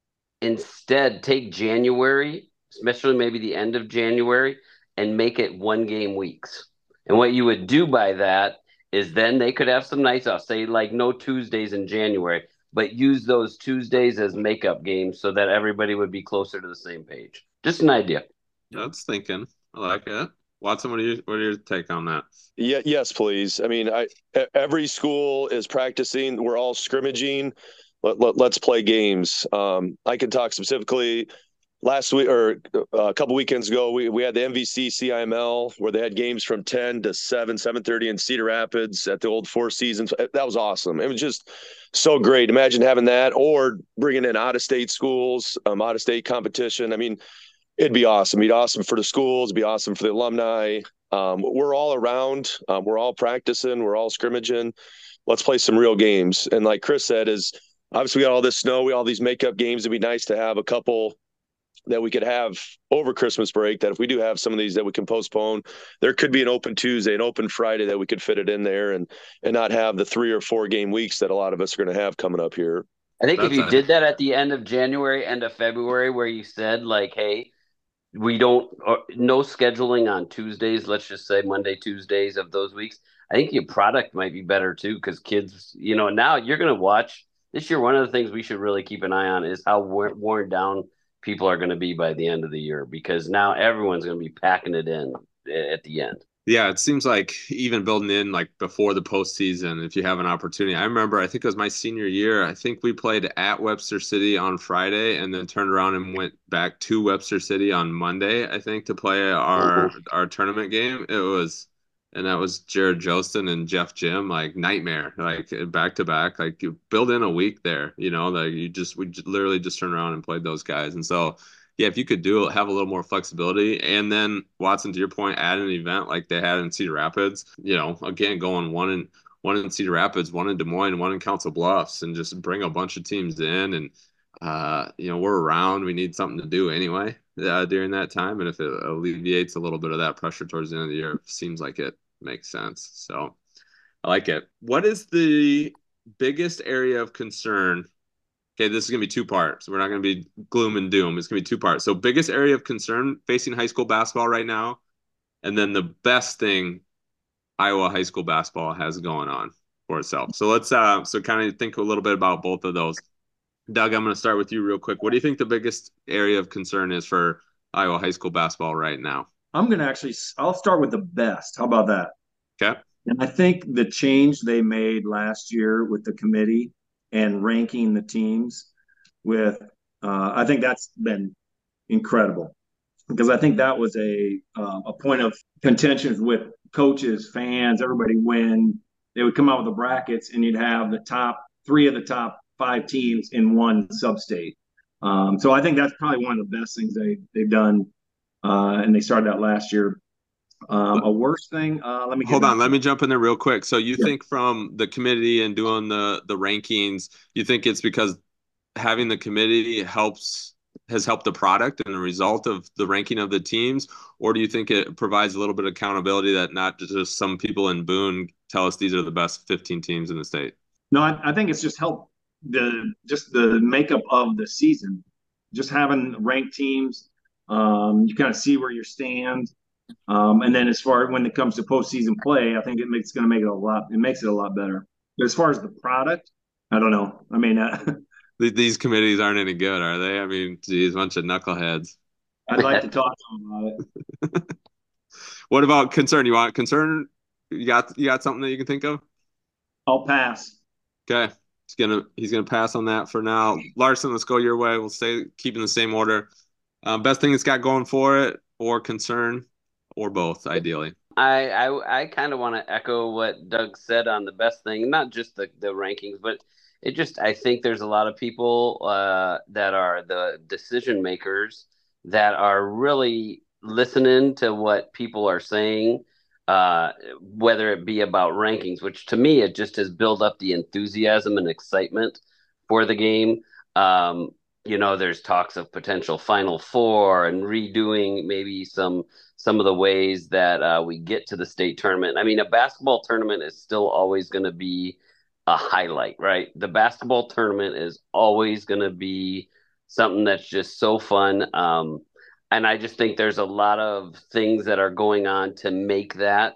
instead take January, especially maybe the end of January, and make it 1-game weeks. And what you would do by that is then they could have some nights off, say like no Tuesdays in January, but use those Tuesdays as makeup games so that everybody would be closer to the same page. Just an idea. That's thinking. I like it. Watson, what are your take on that? Yeah, yes, please. I mean, every school is practicing. We're all scrimmaging. Let's play games. I can talk specifically. Last week or a couple weekends ago, we had the MVC CIML where they had games from 10 to 7:30 in Cedar Rapids at the old Four Seasons. That was awesome. It was just so great. Imagine having that, or bringing in out-of-state schools, out-of-state competition. I mean, it'd be awesome. It'd be awesome for the schools. It'd be awesome for the alumni. We're all around. We're all practicing. We're all scrimmaging. Let's play some real games. And like Chris said, is obviously we got all this snow, we got all these makeup games. It'd be nice to have a couple that we could have over Christmas break, that if we do have some of these that we can postpone, there could be an open Tuesday, an open Friday that we could fit it in there and not have the 3 or 4 game weeks that a lot of us are going to have coming up here. I think if you did that at the end of January, end of February, where you said like, hey, we don't, no scheduling on Tuesdays, let's just say Monday, Tuesdays of those weeks, I think your product might be better too, because kids, now you're going to watch this year. One of the things we should really keep an eye on is how worn down people are going to be by the end of the year, because now everyone's going to be packing it in at the end. Yeah, it seems like even building in like before the postseason, if you have an opportunity. I remember, I think it was my senior year, I think we played at Webster City on Friday and then turned around and went back to Webster City on Monday, I think, to play our tournament game. And that was Jared Jostin and Jeff Jim, like nightmare, like back to back, like you build in a week there, like we literally just turned around and played those guys. And so, yeah, if you could have a little more flexibility, and then Watson, to your point, add an event like they had in Cedar Rapids, again, going one in Cedar Rapids, one in Des Moines, one in Council Bluffs, and just bring a bunch of teams in. And, we're around, we need something to do anyway during that time. And if it alleviates a little bit of that pressure towards the end of the year, it seems like it makes sense. So I like it. What is the biggest area of concern? Okay, this is going to be 2 parts. We're not going to be gloom and doom. It's going to be 2 parts. So biggest area of concern facing high school basketball right now, and then the best thing Iowa high school basketball has going on for itself. So let's kind of think a little bit about both of those. Doug, I'm going to start with you real quick. What do you think the biggest area of concern is for Iowa high school basketball right now? I'll start with the best. How about that? Okay. And I think the change they made last year with the committee and ranking the teams I think that's been incredible, because I think that was a point of contention with coaches, fans, everybody, when they would come out with the brackets and you'd have the top 3 of the top 5 teams in one sub-state. So I think that's probably one of the best things they've done, and they started that last year. A worse thing, let me jump in there real quick. So you think from the committee and doing the rankings, you think it's because having the committee has helped the product and the result of the ranking of the teams, or do you think it provides a little bit of accountability that not just some people in Boone tell us these are the best 15 teams in the state? No, I think it's just helped the makeup of the season. Just having ranked teams, you kind of see where you stand. And then as far when it comes to postseason play, I think it makes it a lot better. But as far as the product, I don't know. I mean, these committees aren't any good, are they? I mean, geez, bunch of knuckleheads. I'd like to talk to them about it. What about concern? You want concern? You got something that you can think of? I'll pass. Okay. He's gonna pass on that for now. Larson, let's go your way. We'll stay keeping the same order. Best thing it's got going for it, or concern, or both, ideally. I kind of want to echo what Doug said on the best thing, not just the rankings, but I think there's a lot of people that are the decision makers that are really listening to what people are saying, whether it be about rankings, which to me, it just has built up the enthusiasm and excitement for the game. There's talks of potential Final Four and redoing maybe some of the ways that we get to the state tournament. I mean, a basketball tournament is still always going to be a highlight, right? The basketball tournament is always going to be something that's just so fun. And I just think there's a lot of things that are going on to make that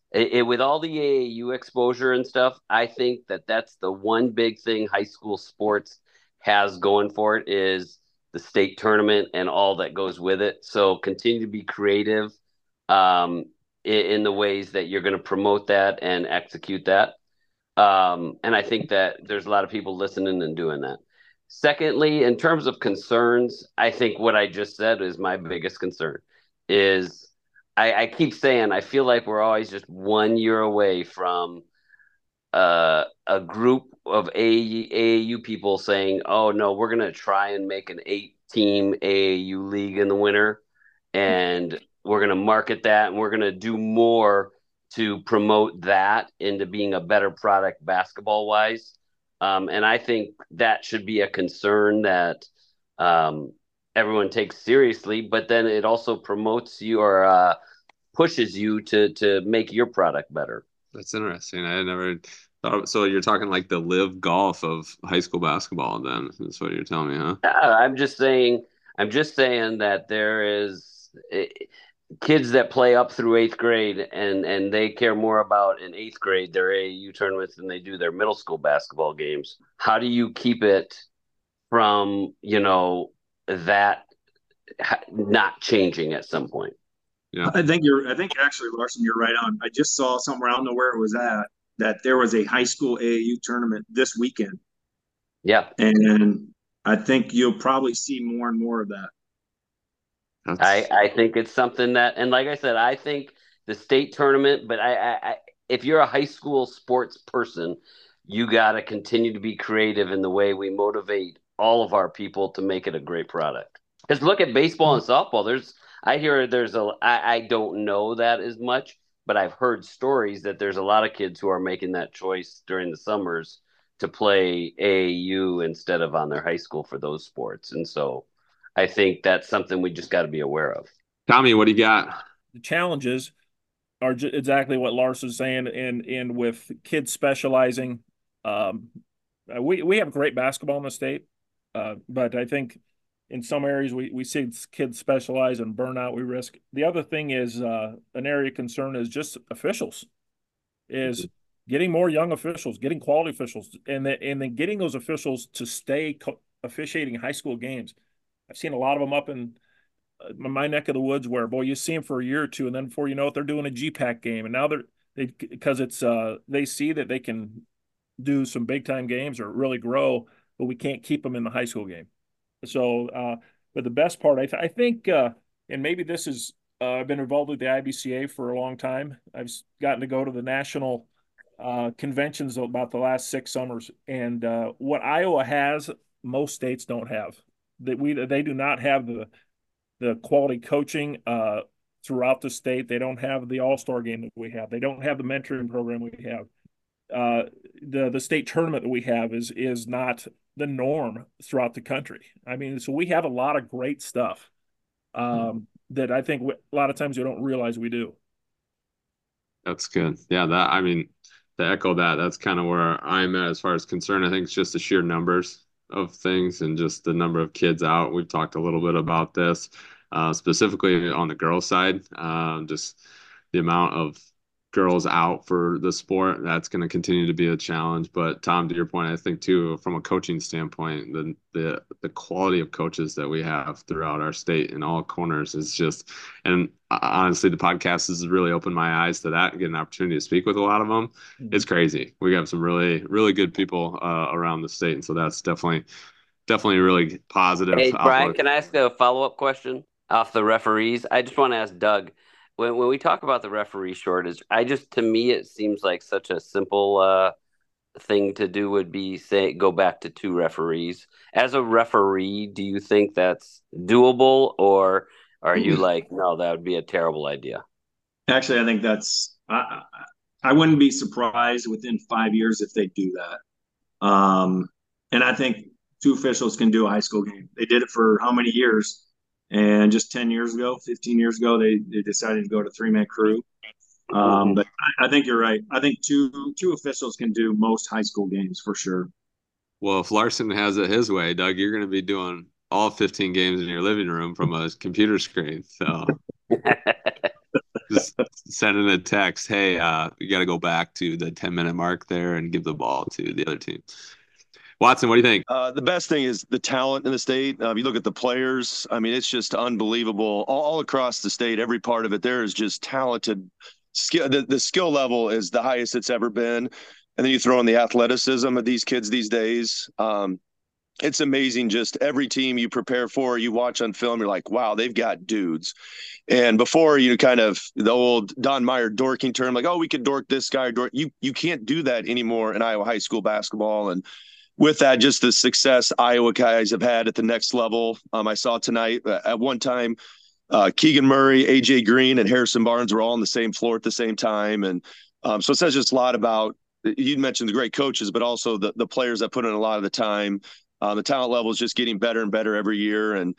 with all the AAU exposure and stuff, I think that that's the one big thing high school sports has going for it is the state tournament and all that goes with it. So continue to be creative in the ways that you're going to promote that and execute that. And I think that there's a lot of people listening and doing that. Secondly, in terms of concerns, I think what I just said is my biggest concern is I keep saying I feel like we're always just 1 year away from a group of AAU people saying, "Oh no, we're going to try and make an 8-team AAU league in the winter, and we're going to market that, and we're going to do more to promote that into being a better product basketball wise." And I think that should be a concern that everyone takes seriously, but then it also promotes you or pushes you to make your product better. That's interesting. I had never thought. So you're talking like the live golf of high school basketball, then that's what you're telling me, huh? I'm just saying that there is kids that play up through 8th grade and they care more about in 8th grade their AAU tournaments than they do their middle school basketball games. How do you keep it from, that not changing at some point? Yeah. I think actually, Larson, you're right on. I just saw somewhere, I don't know where it was at, that there was a high school AAU tournament this weekend. Yeah. And I think you'll probably see more and more of that. I think it's something that, and like I said, I think the state tournament, but I if you're a high school sports person, you got to continue to be creative in the way we motivate all of our people to make it a great product. Because look at baseball and softball. I don't know that as much, but I've heard stories that there's a lot of kids who are making that choice during the summers to play AAU instead of on their high school for those sports. And so I think that's something we just got to be aware of. Tommy, what do you got? The challenges are exactly what Larson's saying, and with kids specializing, we have great basketball in the state, but I think in some areas we see kids specialize and burnout we risk. The other thing is an area of concern is just officials, is getting more young officials, getting quality officials, and then getting those officials to stay officiating high school games. I've seen a lot of them up in my neck of the woods where, boy, you see them for a year or two, and then before you know it, they're doing a GPAC game, and now because it's they see that they can do some big time games or really grow, but we can't keep them in the high school game. So, but the best part, I think, and maybe this is, I've been involved with the IBCA for a long time. I've gotten to go to the national conventions about the last 6 summers, and what Iowa has, most states don't have. They do not have the quality coaching throughout the state. They don't have the all-star game that we have. They don't have the mentoring program we have. The state tournament that we have is not the norm throughout the country. I mean, so we have a lot of great stuff that I think a lot of times we don't realize we do. That's good. Yeah, to echo that, that's kind of where I'm at as far as concern. I think it's just the sheer numbers of things and just the number of kids out. We've talked a little bit about this, specifically on the girls' side, just the amount of girls out for the sport. That's going to continue to be a challenge. But Tom, to your point, I think too, from a coaching standpoint, the quality of coaches that we have throughout our state in all corners is just, and honestly, the podcast has really opened my eyes to that and get an opportunity to speak with a lot of them. It's crazy. We have some really, really good people around the state. And so that's definitely really positive. Hey, Brian, can I ask a follow-up question off the referees? I just want to ask Doug, when we talk about the referee shortage, to me, it seems like such a simple thing to do would be go back to 2 referees. As a referee, do you think that's doable, or are you like, no, that would be a terrible idea? Actually, I think I wouldn't be surprised within 5 years if they do that. And I think 2 officials can do a high school game. They did it for how many years? And just 10 years ago, 15 years ago, they decided to go to 3-man crew. But I think you're right. I think two officials can do most high school games for sure. Well, if Larson has it his way, Doug, you're going to be doing all 15 games in your living room from a computer screen. So Just sending a text, hey, you got to go back to the 10-minute mark there and give the ball to the other team. Watson, what do you think? The best thing is the talent in the state. If you look at the players, I mean, it's just unbelievable. All across the state, every part of it, there is just talented skill. The skill level is the highest it's ever been. And then you throw in the athleticism of these kids these days. It's amazing. Just every team you prepare for, you watch on film, you're like, wow, they've got dudes. And before, kind of the old Don Meyer dorking term, like, oh, we could dork this guy. You can't do that anymore in Iowa high school basketball. And with that, just the success Iowa guys have had at the next level. I saw tonight at one time, Keegan Murray, AJ Green, and Harrison Barnes were all on the same floor at the same time. And so it says just a lot about, you mentioned the great coaches, but also the players that put in a lot of the time. The talent level is just getting better and better every year. And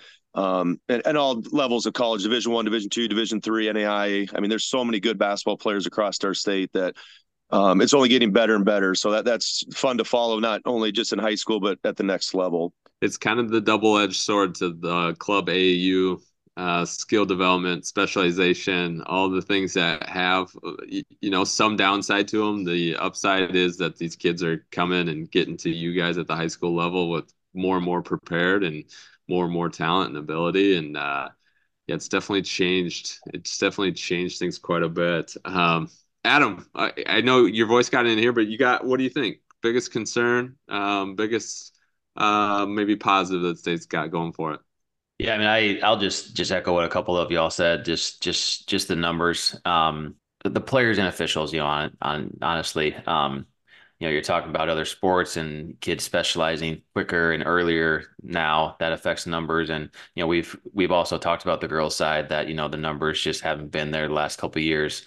all levels of college, Division I, Division II, Division III, NAIA. I mean, there's so many good basketball players across our state that it's only getting better and better. So that's fun to follow, not only just in high school, but at the next level. It's kind of the double-edged sword to the club AAU, skill development, specialization, all the things that have, some downside to them. The upside is that these kids are coming and getting to you guys at the high school level with more and more prepared and more talent and ability. And yeah, it's definitely changed. It's definitely changed things quite a bit. Adam, I know your voice got in here, but what do you think? Biggest concern, biggest maybe positive that state's got going for it? Yeah, I mean, I'll just echo what a couple of y'all said. Just the numbers, the players and officials. Honestly, you're talking about other sports and kids specializing quicker and earlier now. That affects numbers, and we've also talked about the girls' side that the numbers just haven't been there the last couple of years.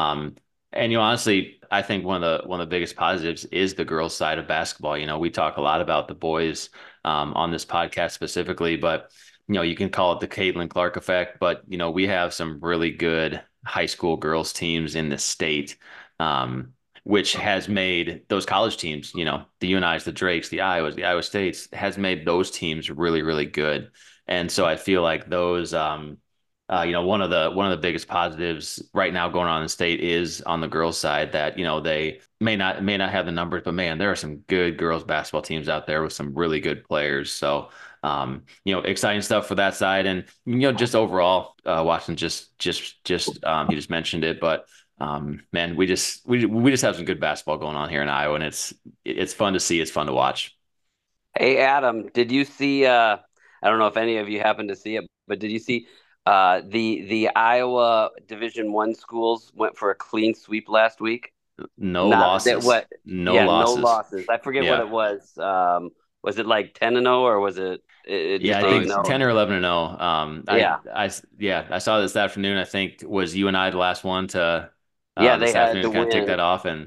And honestly, I think one of the biggest positives is the girls' side of basketball. We talk a lot about the boys on this podcast specifically, but you can call it the Caitlin Clark effect. But we have some really good high school girls teams in the state, which has made those college teams, the UNIs, the Drakes, the Iowas, the Iowa States, has made those teams really, really good. And so I feel like those. One of the biggest positives right now going on in the state is on the girls' side that they may not have the numbers, but man, there are some good girls basketball teams out there with some really good players. So exciting stuff for that side, and just overall, Watson just he just mentioned it, but man, we just have some good basketball going on here in Iowa, and it's fun to see. It's fun to watch. Hey Adam, did you see? I don't know if any of you happened to see it, but did you see? The Iowa Division I schools went for a clean sweep last week. No losses. No losses. I forget what it was. Was it like 10-0 or was it? I think 10 or 11-0. I saw this afternoon. I think was UNI the last one to. They had to kind of take that off, and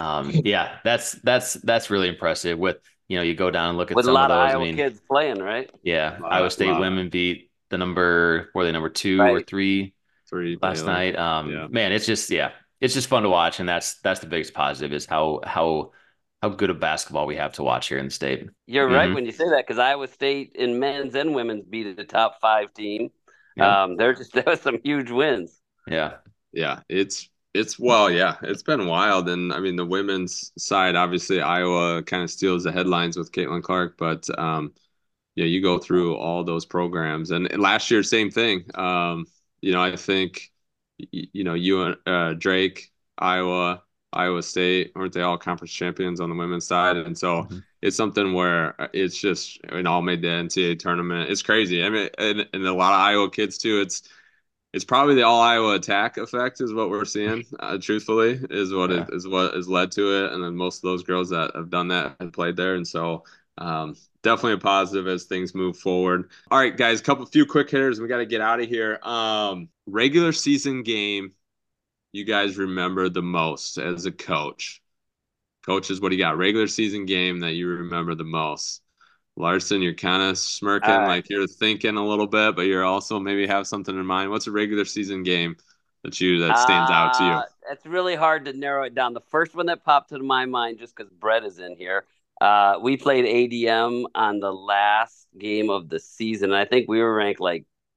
that's really impressive. With you go down and look at with some a lot of those. Iowa kids playing, right? Yeah, Iowa State women beat the number 2 or 3 last night. Man, it's just fun to watch, and that's the biggest positive is how good of basketball we have to watch here in the state. You're right when you say that, because Iowa State in men's and women's beat the top 5 team. Yeah. There was some huge wins. Yeah, it's been wild, and I mean the women's side, obviously Iowa kind of steals the headlines with Caitlin Clark, but you go through all those programs, and last year, same thing. I think, you Drake, Iowa State, aren't they all conference champions on the women's side? And so it's something where it's just, all made the NCAA tournament. It's crazy. I mean, and a lot of Iowa kids too. It's probably the all Iowa attack effect is what we're seeing. Truthfully, is what has led to it. And then most of those girls that have done that have played there, and so. Definitely a positive as things move forward. All right, guys, few quick hitters. We got to get out of here. Regular season game you guys remember the most as a coach? Coaches, what do you got? Regular season game that you remember the most? Larson, you're kind of smirking like you're thinking a little bit, but you're also maybe have something in mind. What's a regular season game that stands out to you? It's really hard to narrow it down. The first one that popped into my mind, just because Brett is in here, we played ADM on the last game of the season. I think we were ranked like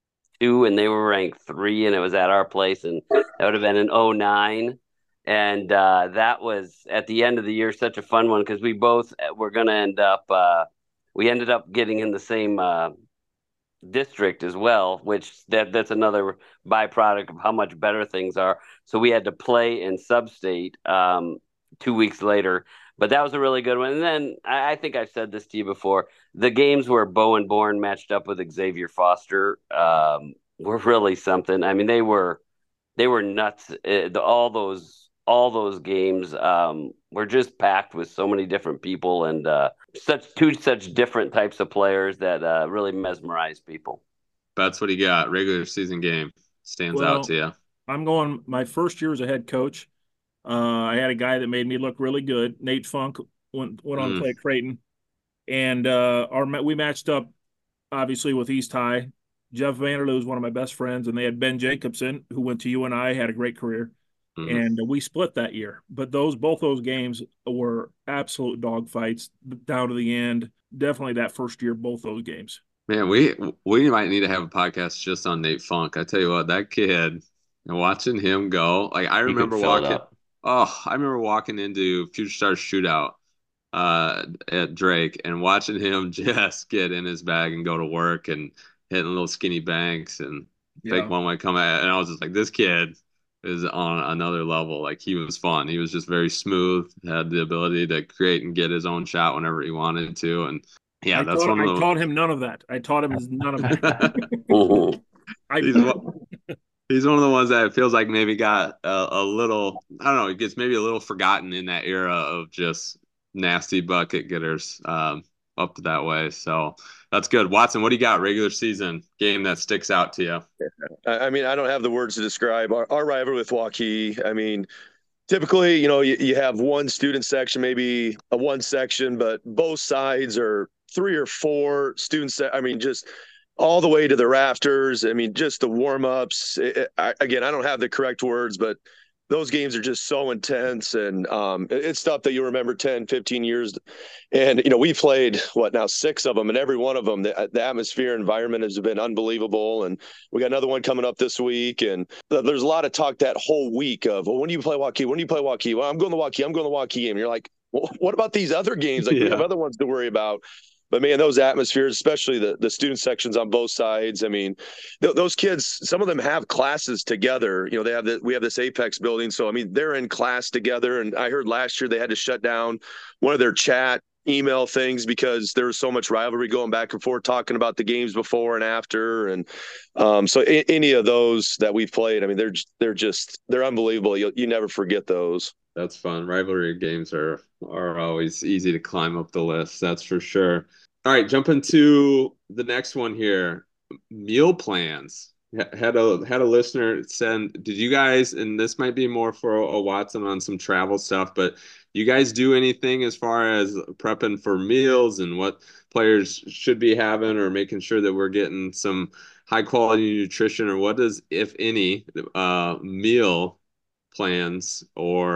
2 and they were ranked 3, and it was at our place, and that would have been in 09. And that was at the end of the year such a fun one because we both were going to end up we ended up getting in the same district as well, which that's another byproduct of how much better things are. So we had to play in sub-state 2 weeks later, but that was a really good one. And then I think I've said this to you before, the games where Bowen Born matched up with Xavier Foster were really something. I mean, they were nuts. All those games were just packed with so many different people and such different types of players that really mesmerized people. That's what he got. Regular season game stands out to you. I'm going my first year as a head coach. I had a guy that made me look really good. Nate Funk went on to play at Creighton, and we matched up obviously with East High. Jeff Vanderloo is one of my best friends, and they had Ben Jacobson, who went to UNI, had a great career. And we split that year, but both those games were absolute dogfights down to the end. Definitely that first year, both those games. Man, we might need to have a podcast just on Nate Funk. I tell you what, that kid, and watching him go, like I remember walking into Future Stars Shootout at Drake and watching him just get in his bag and go to work and hitting little skinny banks and fake one might come at, and I was just like, this kid is on another level. Like he was fun. He was just very smooth, had the ability to create and get his own shot whenever he wanted to. And yeah, I taught him none of that. I taught him none of that. He's one of the ones that it feels like maybe got a little, I don't know, he gets maybe a little forgotten in that era of just nasty bucket getters up that way. So that's good. Watson, what do you got? Regular season game that sticks out to you? I mean, I don't have the words to describe our rivalry with Waukee. I mean, typically, you have one student section, maybe one section, but both sides are 3 or 4 students. I mean, just all the way to the rafters. I mean, just the warm-ups. Again, I don't have the correct words, but those games are just so intense, and it's stuff that you remember 10, 15 years. And, we played, now 6 of them, and every one of them, the atmosphere, environment has been unbelievable. And we got another one coming up this week. And there's a lot of talk that whole week of, well, when do you play Waukee? When do you play Waukee? Well, I'm going to Waukee. I'm going to Waukee game. And you're like, well, what about these other games? Like we have other ones to worry about. But man, those atmospheres, especially the student sections on both sides. I mean, those kids, some of them have classes together. We have this Apex building, so I mean, they're in class together. And I heard last year they had to shut down one of their chat email things because there was so much rivalry going back and forth, talking about the games before and after. And so any of those that we've played, I mean, they're unbelievable. You never forget those. That's fun. Rivalry games are always easy to climb up the list. That's for sure. All right, jumping to the next one here. Meal plans. Had a listener send. Did you guys? And this might be more for a Watson on some travel stuff, but you guys do anything as far as prepping for meals and what players should be having, or making sure that we're getting some high quality nutrition, or what does, if any, meal plans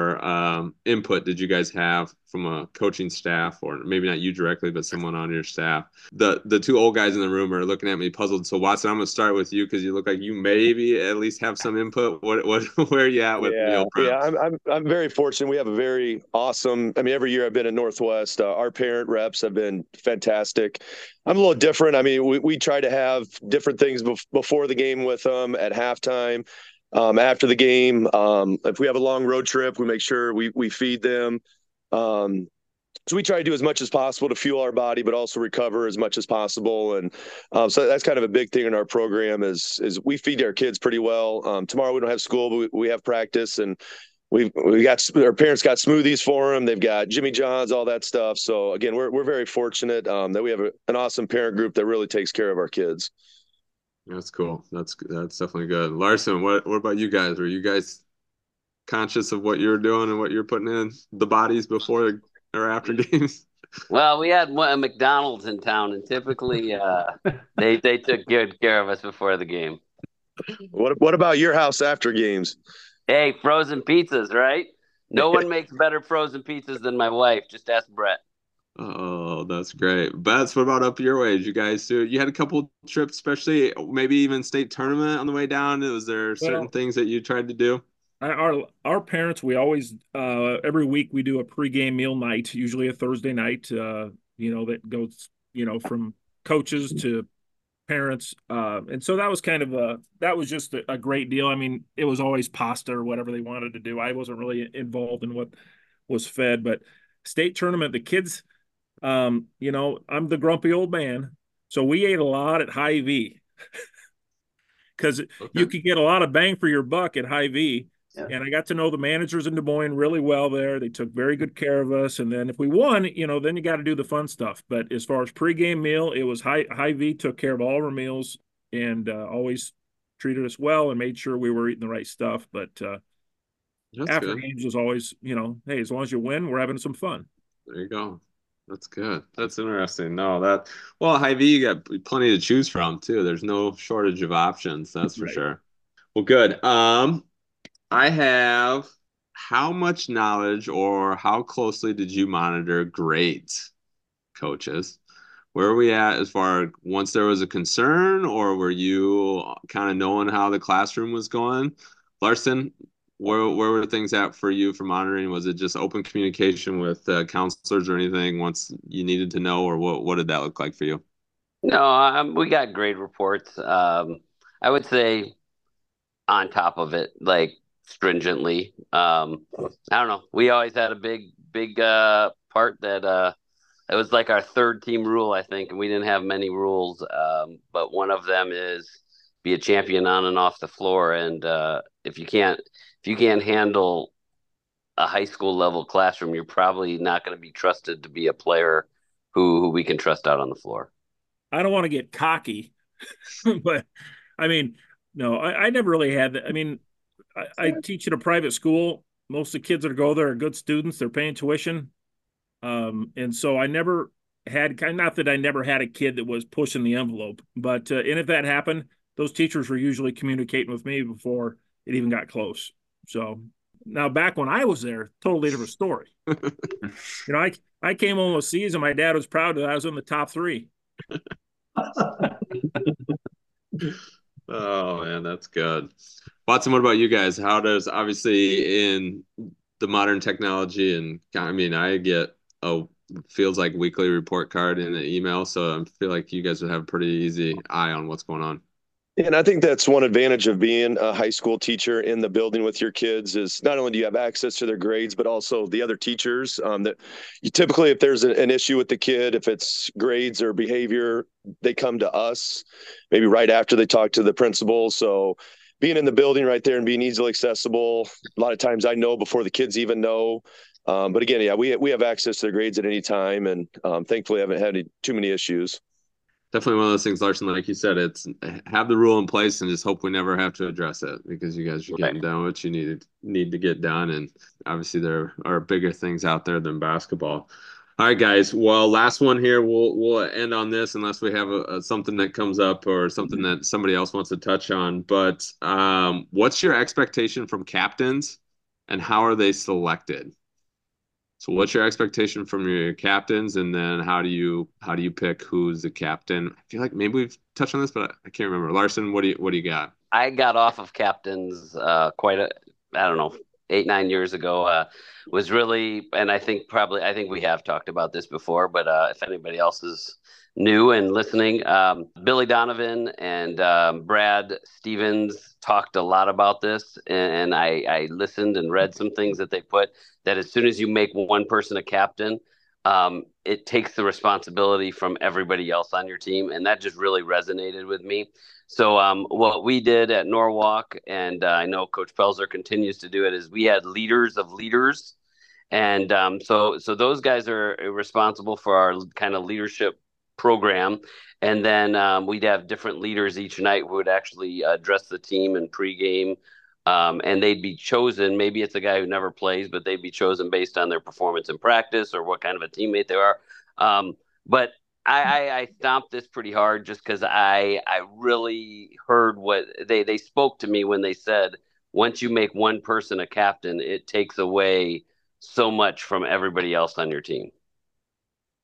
or input did you guys have from a coaching staff, or maybe not you directly, but someone on your staff? The 2 old guys in the room are looking at me puzzled. So Watson, I'm going to start with you because you look like you maybe at least have some input. Where are you at with meal prep? Yeah, I'm very fortunate. We have a very awesome. I mean, every year I've been at Northwest. Our parent reps have been fantastic. I'm a little different. I mean, we try to have different things before the game with them, at halftime. After the game, if we have a long road trip, we make sure we feed them. So we try to do as much as possible to fuel our body, but also recover as much as possible. And so that's kind of a big thing in our program is we feed our kids pretty well. Tomorrow we don't have school, but we have practice, and we got our parents got smoothies for them. They've got Jimmy John's, all that stuff. So again, we're very fortunate that we have an awesome parent group that really takes care of our kids. That's cool. That's definitely good. Larson, what about you guys? Were you guys conscious of what you're doing and what you're putting in the bodies before or after games? Well, we had a McDonald's in town, and typically they took good care of us before the game. What about your house after games? Hey, frozen pizzas, right? No one makes better frozen pizzas than my wife. Just ask Brett. Oh, So that's great. Bets, what about up your way? Did you guys do? You had a couple trips, especially maybe even state tournament on the way down. Was there certain Well, things that you tried to do? our parents, we always every week we do a pregame meal night, usually a Thursday night. That goes from coaches to parents, and so that was that was just a great deal. I mean, it was always pasta or whatever they wanted to do. I wasn't really involved in what was fed, but state tournament, the kids, I'm the grumpy old man, so we ate a lot at Hy-Vee because you could get a lot of bang for your buck at Hy-Vee. Yeah. And I got to know the managers in Des Moines really well there. They took very good care of us. And then if we won, then you got to do the fun stuff. But as far as pregame meal, it was Hy-Vee took care of all of our meals and always treated us well and made sure we were eating the right stuff. But after games was always, hey, as long as you win, we're having some fun. There you go. That's good. That's interesting. No, Hy-Vee, you got plenty to choose from too. There's no shortage of options. That's for sure. Well, good. I have, how much knowledge or how closely did you monitor grades, coaches? Where are we at as far once there was a concern, or were you kind of knowing how the classroom was going? Larson, where were things at for you for monitoring? Was it just open communication with counselors or anything once you needed to know, or what did that look like for you? No, we got grade reports. I would say on top of it, like stringently. I don't know. We always had a big part that it was like our third team rule, I think, and we didn't have many rules. But one of them is be a champion on and off the floor. And if you can't handle a high school level classroom, you're probably not going to be trusted to be a player who we can trust out on the floor. I don't want to get cocky, but I mean, no, I never really had that. I mean, I teach at a private school. Most of the kids that go there are good students. They're paying tuition. And so I never had, not that I never had a kid that was pushing the envelope, but and if that happened, those teachers were usually communicating with me before it even got close. So now back when I was there, totally different story. I came home with C's and my dad was proud that I was in the top 3. Oh man, that's good. Watson, what about you guys? How does, obviously in the modern technology, and I mean, I get feels like weekly report card in an email, so I feel like you guys would have a pretty easy eye on what's going on. And I think that's one advantage of being a high school teacher in the building with your kids is not only do you have access to their grades, but also the other teachers that you typically, if there's an issue with the kid, if it's grades or behavior, they come to us maybe right after they talk to the principal. So being in the building right there and being easily accessible, a lot of times I know before the kids even know. But again, yeah, we have access to their grades at any time, and thankfully haven't had too many issues. Definitely one of those things, Larson, like you said, it's have the rule in place and just hope we never have to address it, because you guys are getting done what you need to get done. And obviously there are bigger things out there than basketball. All right, guys. Well, last one here. We'll end on this unless we have something that comes up or something that somebody else wants to touch on. But what's your expectation from captains and how are they selected? So what's your expectation from your captains, and then how do you pick who's the captain? I feel like maybe we've touched on this, but I can't remember. Larson, what do you got? I got off of captains I don't know, 8-9 years ago. Was really, and I think we have talked about this before, but if anybody else is new and listening, Billy Donovan and Brad Stevens talked a lot about this, and I listened and read some things that they put, that as soon as you make one person a captain, it takes the responsibility from everybody else on your team. And that just really resonated with me. So what we did at Norwalk, and I know Coach Pelzer continues to do it, is we had leaders of leaders. And so those guys are responsible for our kind of leadership program. And then we'd have different leaders each night who would actually address the team in pregame. And they'd be chosen. Maybe it's a guy who never plays, but they'd be chosen based on their performance in practice or what kind of a teammate they are. But I stomped this pretty hard just because I really heard what they spoke to me when they said, once you make one person a captain, it takes away so much from everybody else on your team.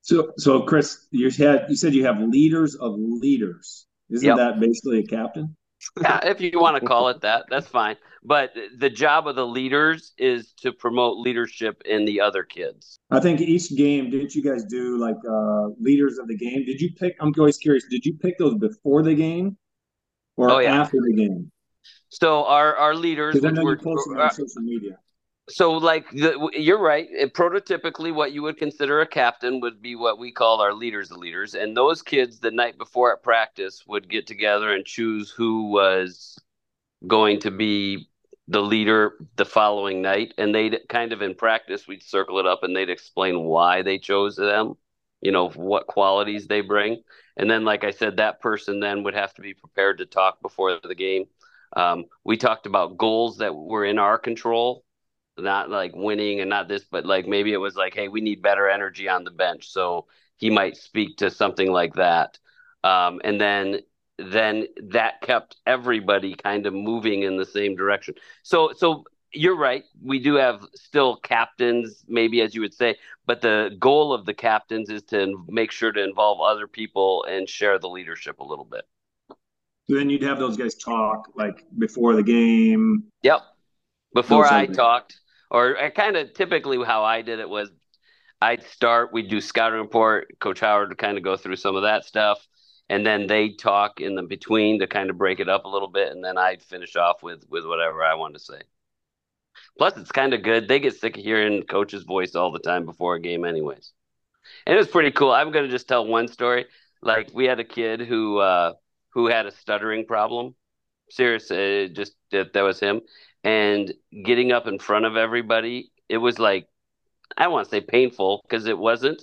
So Chris, you said you have leaders of leaders. Isn't Yep. that basically a captain? Yeah, if you want to call it that, that's fine. But the job of the leaders is to promote leadership in the other kids. I think each game, didn't you guys do like leaders of the game? Did you pick? I'm always curious. Did you pick those before the game Oh or yeah. after the game? So our leaders, Because I which know you were posted on social media. so like you're right. Prototypically, what you would consider a captain would be what we call our leaders of leaders, and those kids the night before at practice would get together and choose who was going to be the leader the following night, and they'd kind of in practice we'd circle it up and they'd explain why they chose them, what qualities they bring. And then like I said, that person then would have to be prepared to talk before the game. We talked about goals that were in our control, not like winning and not this, but like maybe it was like, hey, we need better energy on the bench, so he might speak to something like that. And then that kept everybody kind of moving in the same direction. So you're right. We do have still captains, maybe as you would say, but the goal of the captains is to make sure to involve other people and share the leadership a little bit. So then you'd have those guys talk like before the game. Yep. Before I talked, or I kind of typically how I did it was I'd start, we'd do scouting report, Coach Howard would kind of go through some of that stuff. And then they'd talk in the between to kind of break it up a little bit. And then I'd finish off with whatever I wanted to say. Plus, it's kind of good. They get sick of hearing coach's voice all the time before a game anyways. And it was pretty cool. I'm going to just tell one story. Like we had a kid who had a stuttering problem. Seriously, just that was him. And getting up in front of everybody, it was like, I don't want to say painful because it wasn't.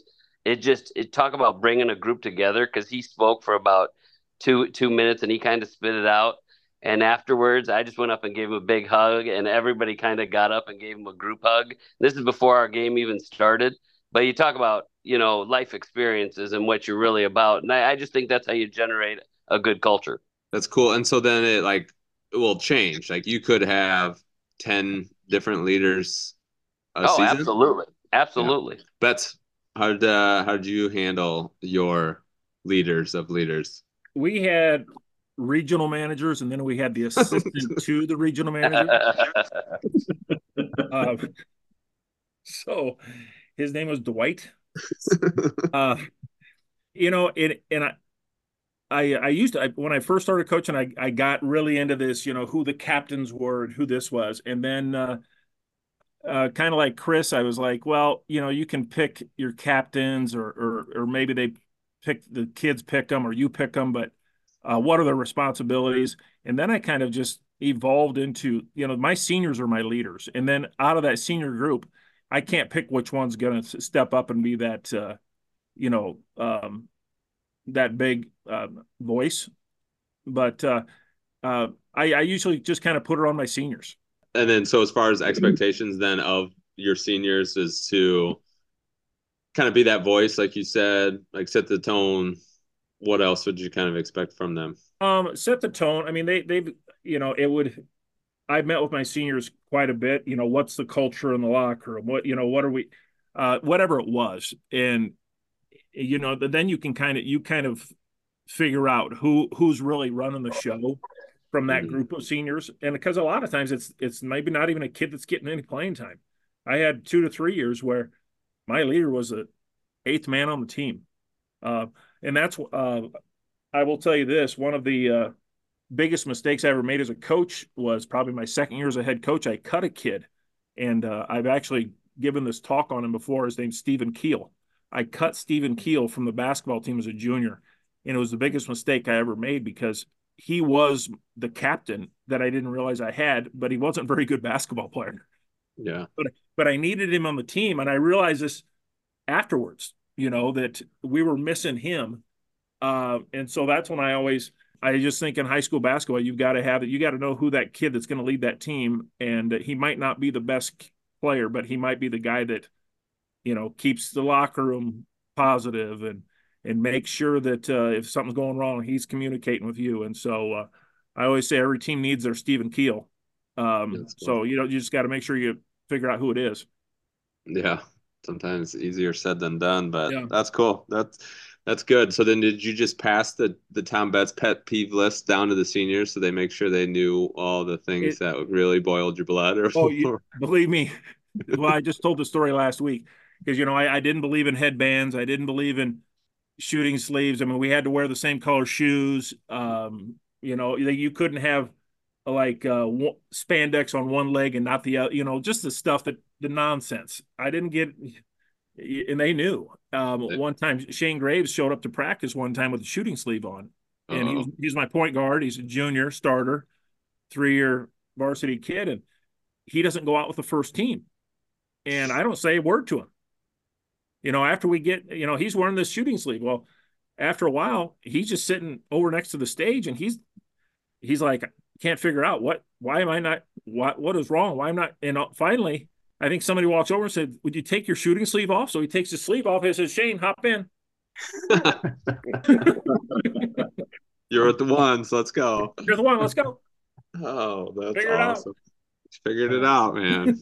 It talk about bringing a group together, because he spoke for about two minutes and he kind of spit it out. And afterwards, I just went up and gave him a big hug, and everybody kind of got up and gave him a group hug. This is before our game even started. But you talk about, life experiences and what you're really about. And I just think that's how you generate a good culture. That's cool. And so then it will change. Like you could have 10 different leaders a season. Absolutely. Absolutely. Yeah. Bets, how did you handle your leaders of leaders? We had regional managers, and then we had the assistant to the regional manager. So his name was Dwight. I used to, when I first started coaching, I got really into this, who the captains were and who this was. And then kind of like Chris, I was like, well, you can pick your captains or maybe the kids pick them or you pick them, but what are their responsibilities? And then I kind of just evolved into, my seniors are my leaders. And then out of that senior group, I can't pick which one's going to step up and be that, that big voice. But I usually just kind of put it on my seniors. And then, so as far as expectations then of your seniors is to kind of be that voice, like you said, like set the tone. What else would you kind of expect from them? Set the tone. I mean, they've, I've met with my seniors quite a bit. What's the culture in the locker room? What are we, whatever it was. And, then you kind of figure out who's really running the show from that group of seniors. And because a lot of times it's maybe not even a kid that's getting any playing time. I had 2 to 3 years where my leader was the 8th man on the team. And that's, I will tell you this, one of the biggest mistakes I ever made as a coach was probably my 2nd year as a head coach. I cut a kid, and I've actually given this talk on him before. His name's Stephen Keel. I cut Stephen Keel from the basketball team as a junior, and it was the biggest mistake I ever made because he was the captain that I didn't realize I had, but he wasn't a very good basketball player. Yeah. But I needed him on the team, and I realized this afterwards, that we were missing him. And so that's when I just think in high school basketball, you got to know who that kid that's going to lead that team. And he might not be the best player, but he might be the guy that, keeps the locker room positive and make sure that if something's going wrong, he's communicating with you. And so I always say every team needs their Stephen Keel. Cool. So, you just got to make sure you figure out who it is. Yeah. sometimes easier said than done, but Yeah. that's cool. That's good. So then did you just pass the Tom Betts pet peeve list down to the seniors so they make sure they knew all the things that really boiled your blood? Believe me. Well, I just told the story last week because, I didn't believe in headbands. I didn't believe in shooting sleeves. I mean, we had to wear the same color shoes. You couldn't have like spandex on one leg and not the other, just the stuff the nonsense. I didn't get, and they knew. One time Shane Graves showed up to practice one time with a shooting sleeve on, and he's my point guard. He's a junior starter, 3-year varsity kid, and he doesn't go out with the first team. And I don't say a word to him. After we get, he's wearing this shooting sleeve. Well, after a while, he's just sitting over next to the stage, and he's like, can't figure out why am I not, what is wrong? Why I'm not, and finally, I think somebody walks over and said, would you take your shooting sleeve off? So he takes his sleeve off and says, Shane, hop in. You're at the ones. Let's go. You're the one. Let's go. Oh, that's awesome. Figured it out, man.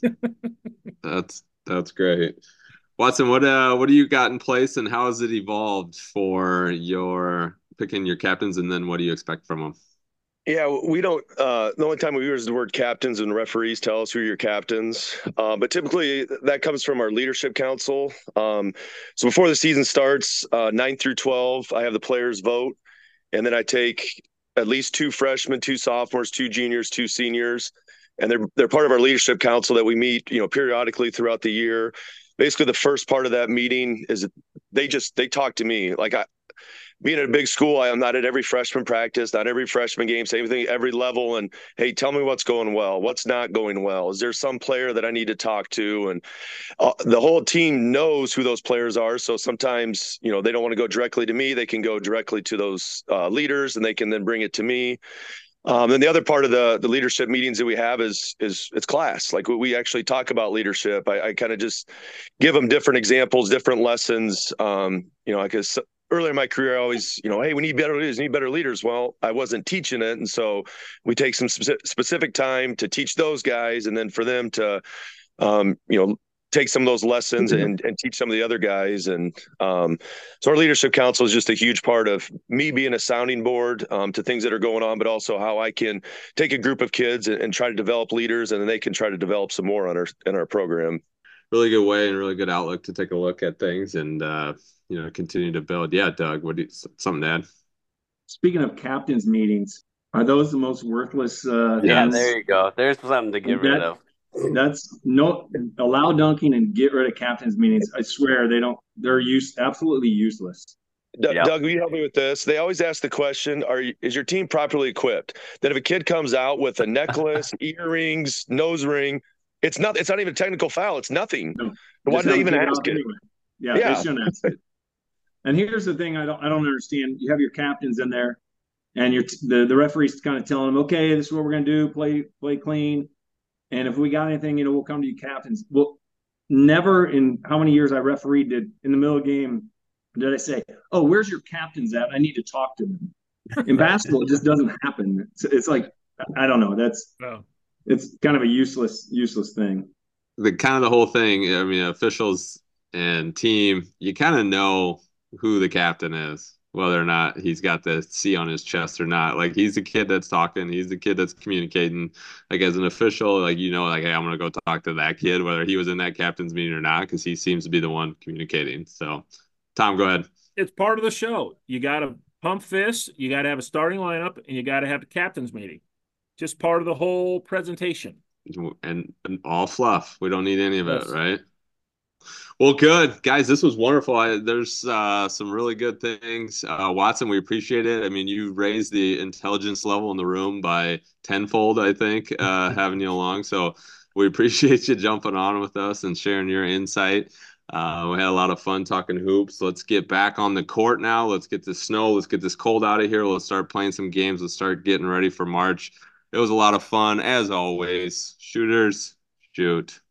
That's great. Watson, what do you got in place and how has it evolved for your picking your captains, and then what do you expect from them? Yeah, we don't. The only time we use the word captains and referees tell us who are your captains, but typically that comes from our leadership council. So before the season starts, 9 through 12, I have the players vote, and then I take at least 2 freshmen, 2 sophomores, 2 juniors, 2 seniors, and they're part of our leadership council that we meet, periodically throughout the year. Basically, the first part of that meeting is they talk to me. Like being at a big school, I am not at every freshman practice, not every freshman game, same thing, every level. And hey, tell me what's going well, what's not going well. Is there some player that I need to talk to? And the whole team knows who those players are. So sometimes, they don't want to go directly to me. They can go directly to those leaders, and they can then bring it to me. And the other part of the leadership meetings that we have is it's class. Like we actually talk about leadership. I kind of just give them different examples, different lessons. Because earlier in my career, I always, hey, we need better leaders. Well, I wasn't teaching it. And so we take some specific time to teach those guys, and then for them to, take some of those lessons and teach some of the other guys. And so our leadership council is just a huge part of me being a sounding board to things that are going on, but also how I can take a group of kids and try to develop leaders, and then they can try to develop some more in our program. Really good way and really good outlook to take a look at things and, continue to build. Yeah, Doug, something to add? Speaking of captains meetings, are those the most worthless? Yeah, there you go. There's something to get rid of. That's allow dunking and get rid of captains meetings. I swear they're absolutely useless. Doug, will you help me with this? They always ask the question, is your team properly equipped? That if a kid comes out with a necklace, earrings, nose ring, it's not even a technical foul. It's nothing. No, why do they even ask it? Anyway. Yeah, they shouldn't ask it. And here's the thing I don't understand. You have your captains in there, and the referee's kind of telling them, okay, this is what we're going to do, play clean. And if we got anything, we'll come to you captains. Well, never in how many years I refereed in the middle of the game did I say, oh, where's your captains at? I need to talk to them. In basketball, it just doesn't happen. It's like, I don't know. It's kind of a useless thing. The whole thing, I mean, officials and team, you kind of know who the captain is, whether or not he's got the C on his chest or not. Like, he's the kid that's talking. He's the kid that's communicating. Like, as an official, like, hey, I'm going to go talk to that kid, whether he was in that captain's meeting or not, because he seems to be the one communicating. So, Tom, go ahead. It's part of the show. You got to pump fists. You got to have a starting lineup, and you got to have a captain's meeting. Just part of the whole presentation. And all fluff. We don't need any of it, right? Well, good. Guys, this was wonderful. There's some really good things. Watson, we appreciate it. I mean, you raised the intelligence level in the room by tenfold, I think, having you along. So we appreciate you jumping on with us and sharing your insight. We had a lot of fun talking hoops. Let's get back on the court now. Let's get this snow. Let's get this cold out of here. Let's start playing some games. Let's start getting ready for March. It was a lot of fun, as always. Shooters, shoot.